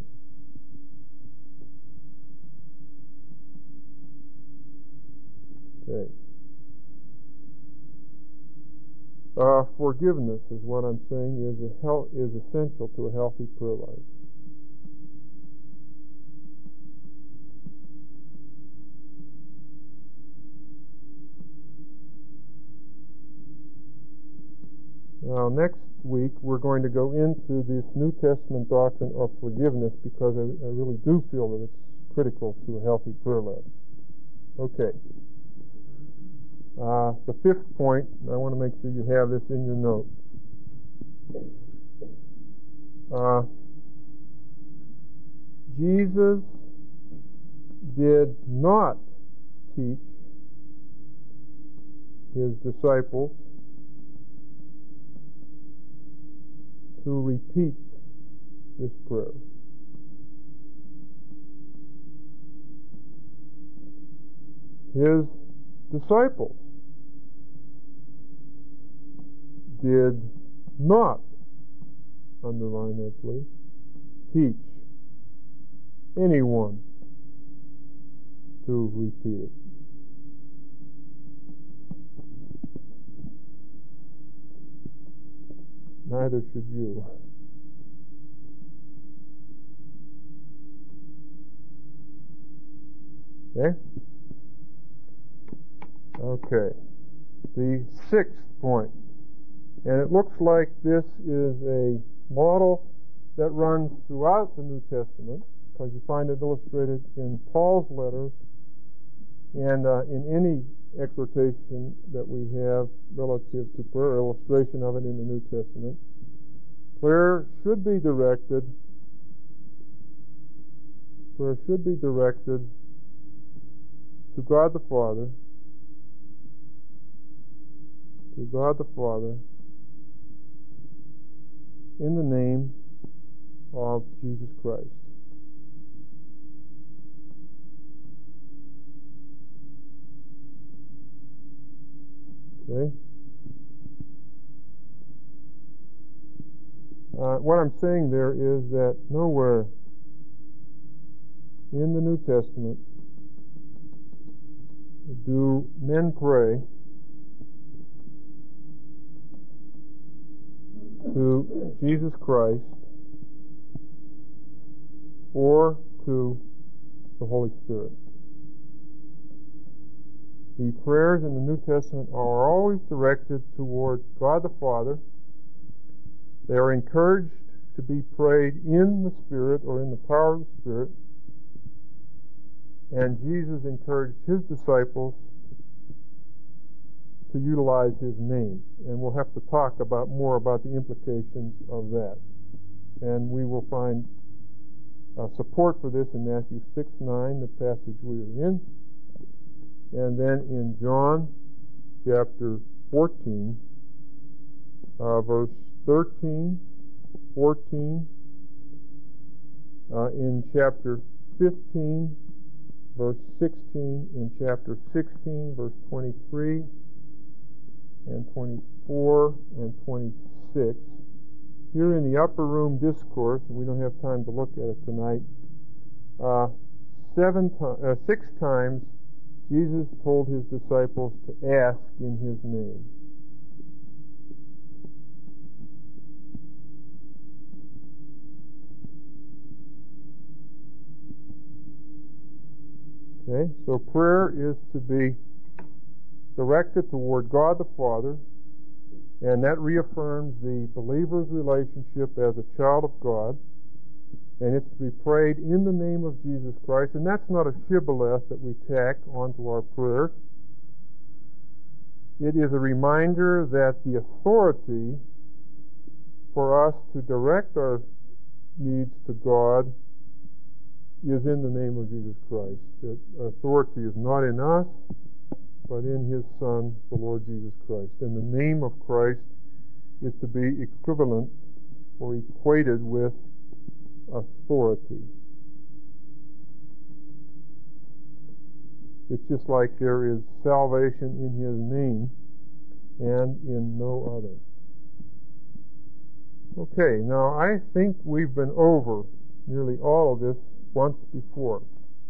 Okay. Uh, forgiveness is what I'm saying is a hel- is essential to a healthy prayer life. Now, next week we're going to go into this New Testament doctrine of forgiveness because I, I really do feel that it's critical to a healthy prayer life. Okay. Uh, the fifth point, I want to make sure you have this in your notes. Uh, Jesus did not teach His disciples to repeat this prayer. His disciples did not, underline that please, teach anyone to repeat it. Neither should you. Okay? Okay. The sixth point. And it looks like this is a model that runs throughout the New Testament, because you find it illustrated in Paul's letters and uh, in any exhortation that we have relative to prayer, illustration of it in the New Testament. Prayer should be directed, prayer should be directed to God the Father, to God the Father, in the name of Jesus Christ. Okay? Uh, what I'm saying there is that nowhere in the New Testament do men pray to Jesus Christ or to the Holy Spirit. The prayers in the New Testament are always directed toward God the Father They are encouraged to be prayed in the Spirit or in the power of the Spirit. And Jesus encouraged his disciples to utilize his name. And we'll have to talk about more about the implications of that. And we will find uh, support for this in Matthew six nine, the passage we are in. And then in John chapter fourteen, uh, verse thirteen, fourteen, uh, in chapter fifteen, verse sixteen, in chapter sixteen, verse twenty-three, and twenty-four, and twenty-six. Here in the upper room discourse, and we don't have time to look at it tonight, uh, seven to- uh, six times Jesus told his disciples to ask in his name. Okay, so prayer is to be directed toward God the Father, and that reaffirms the believer's relationship as a child of God, and it's to be prayed in the name of Jesus Christ, and that's not a shibboleth that we tack onto our prayers. It is a reminder that the authority for us to direct our needs to God is in the name of Jesus Christ. That authority is not in us, but in his Son, the Lord Jesus Christ. And the name of Christ is to be equivalent or equated with authority. It's just like there is salvation in his name and in no other. Okay, now I think we've been over nearly all of this once before.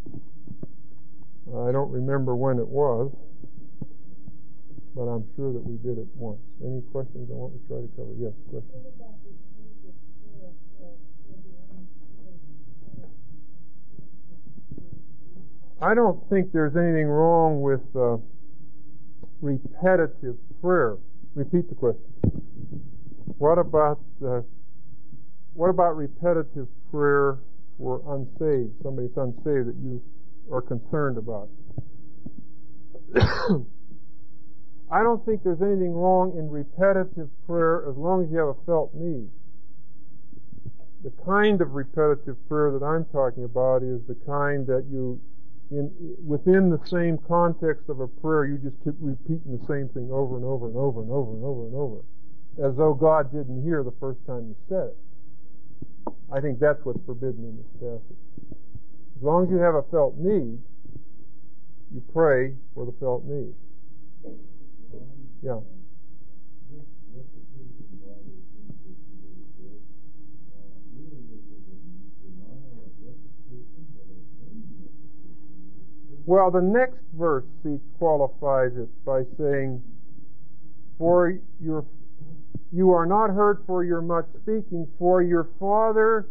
I don't remember when it was, but I'm sure that we did it once. Any questions on what we tried to cover? Yes, question. I don't think there's anything wrong with uh, repetitive prayer. Repeat the question. What about uh, what about repetitive prayer for unsaved? Somebody that's unsaved that you are concerned about. I don't think there's anything wrong in repetitive prayer as long as you have a felt need. The kind of repetitive prayer that I'm talking about is the kind that you, in within the same context of a prayer, you just keep repeating the same thing over and over and over and over and over and over, as though God didn't hear the first time you said it. I think that's what's forbidden in this passage. As long as you have a felt need, you pray for the felt need. Yeah. This repetition bothers me just a little bit. Uh, really, is it a denial of repetition, but a vain repetition? Well, the next verse, see, qualifies it by saying, "For your, you are not heard for your much speaking, for your Father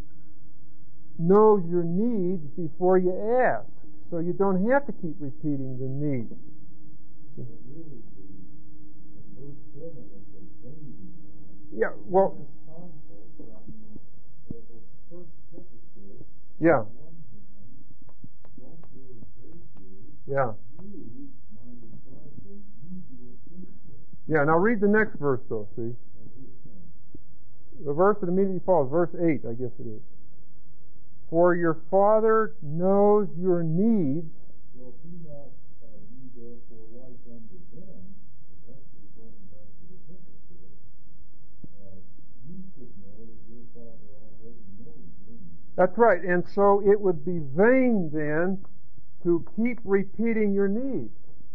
knows your needs before you ask." So you don't have to keep repeating the need. But really, the, the verse seven is a vain. Uh, Yeah, well, in this context, I mean, at its first emphasis, yeah, on one hand, don't do as they do. yeah. You, my disciples, you do it this way. Yeah, now read the next verse though, see. Now, which one? The verse that immediately follows, verse eight, I guess it is. For your Father knows your needs. Well, be not uh, ye therefore like unto them, that's referring back to the hypocrite. Uh, you should know that your Father already knows your needs. That's right. And so it would be vain then to keep repeating your needs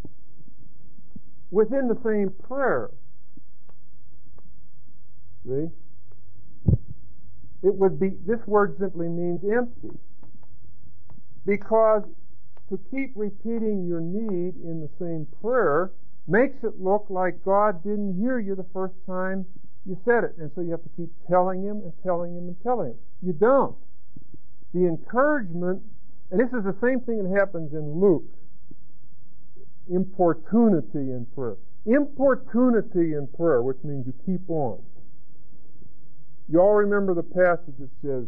within the same prayer. See? It would be, this word simply means empty. Because to keep repeating your need in the same prayer makes it look like God didn't hear you the first time you said it. And so you have to keep telling him and telling him and telling him. You don't. The encouragement, and this is the same thing that happens in Luke. Importunity in prayer. Importunity in prayer, which means you keep on. You all remember the passage that says,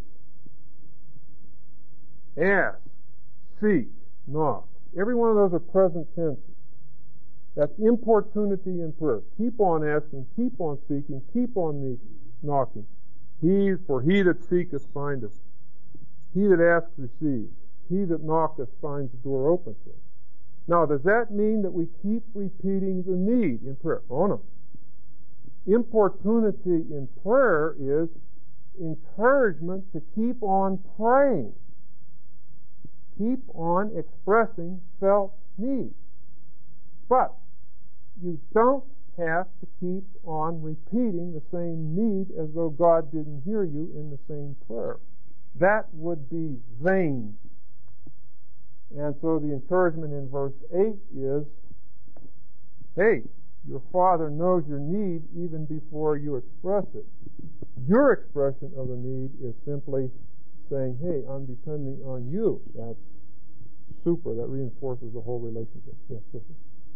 ask, seek, knock. Every one of those are present tenses. That's importunity in prayer. Keep on asking, keep on seeking, keep on knocking. He, for he that seeketh findeth. He that asks receives. He that knocketh finds the door open to him. Now, does that mean that we keep repeating the need in prayer? Oh no. Importunity in prayer is encouragement to keep on praying. Keep on expressing felt need. But you don't have to keep on repeating the same need as though God didn't hear you in the same prayer. That would be vain. And so the encouragement in verse eight is, hey, your Father knows your need even before you express it. Your expression of the need is simply saying, hey, I'm depending on you. That's super. That reinforces the whole relationship. Yes, Christian?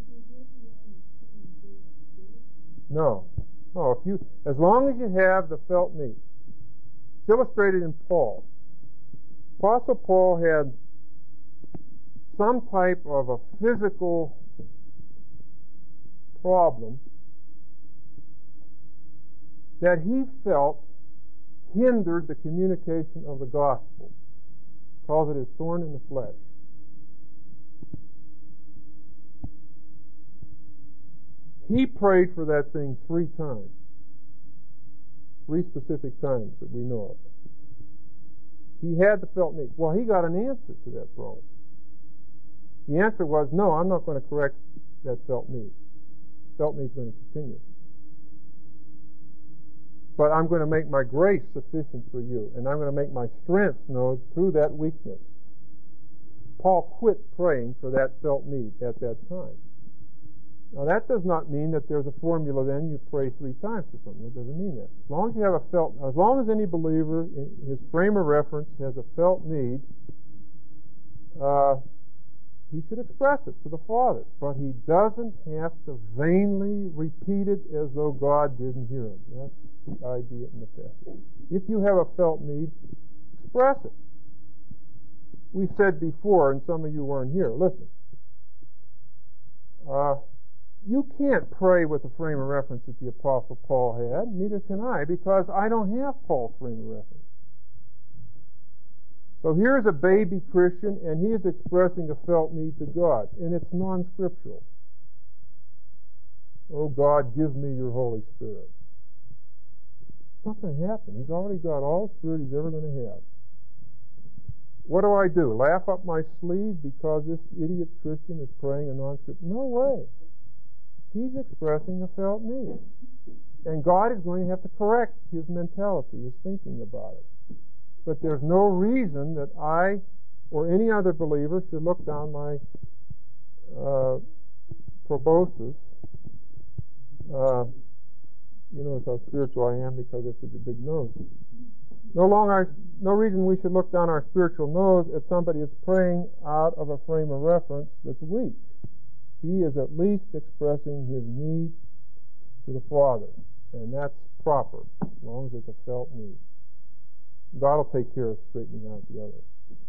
No. No, if you, as long as you have the felt need. It's illustrated in Paul. Apostle Paul had some type of a physical problem that he felt hindered the communication of the gospel. He calls it his thorn in the flesh. He prayed for that thing three times. Three specific times that we know of. He had the felt need. Well, he got an answer to that problem. The answer was, no, I'm not going to correct that felt need. Felt need is going to continue. But I'm going to make my grace sufficient for you, and I'm going to make my strength known through that weakness. Paul quit praying for that felt need at that time. Now, that does not mean that there's a formula then you pray three times for something. That doesn't mean that. As long as you have a felt, as long as any believer, in his frame of reference, has a felt need, uh, he should express it to the Father. But he doesn't have to vainly repeat it as though God didn't hear him. That's the idea in the passage. If you have a felt need, express it. We said before, and some of you weren't here, listen. Uh, You can't pray with the frame of reference that the Apostle Paul had. Neither can I, because I don't have Paul's frame of reference. So here's a baby Christian, and he is expressing a felt need to God, and it's non-scriptural. Oh God, give me your Holy Spirit. It's not going to happen. He's already got all the Spirit he's ever going to have. What do I do? Laugh up my sleeve because this idiot Christian is praying a non-scriptural? No way. He's expressing a felt need. And God is going to have to correct his mentality, his thinking about it. But there's no reason that I or any other believer should look down my uh, proboscis. Uh, you notice how spiritual I am because it's such a big nose. No longer, no reason we should look down our spiritual nose at somebody that's praying out of a frame of reference that's weak. He is at least expressing his need to the Father, and that's proper, as long as it's a felt need. God will take care of straightening out the other.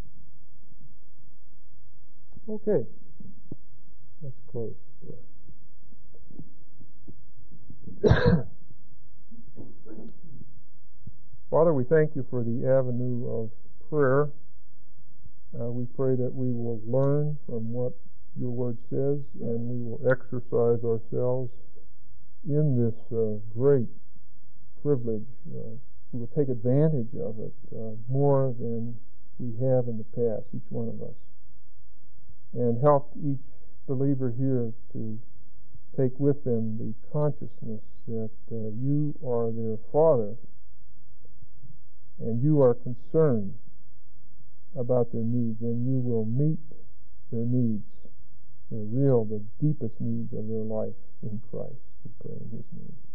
Okay, let's close there. Father, we thank you for the avenue of prayer. Uh, we pray that we will learn from what your word says, and we will exercise ourselves in this uh, great privilege. Uh, we will take advantage of it uh, more than we have in the past, each one of us, and help each believer here to take with them the consciousness that uh, you are their Father, and you are concerned about their needs, and you will meet their needs. The real, the deepest needs of their life in Christ. We pray in his name.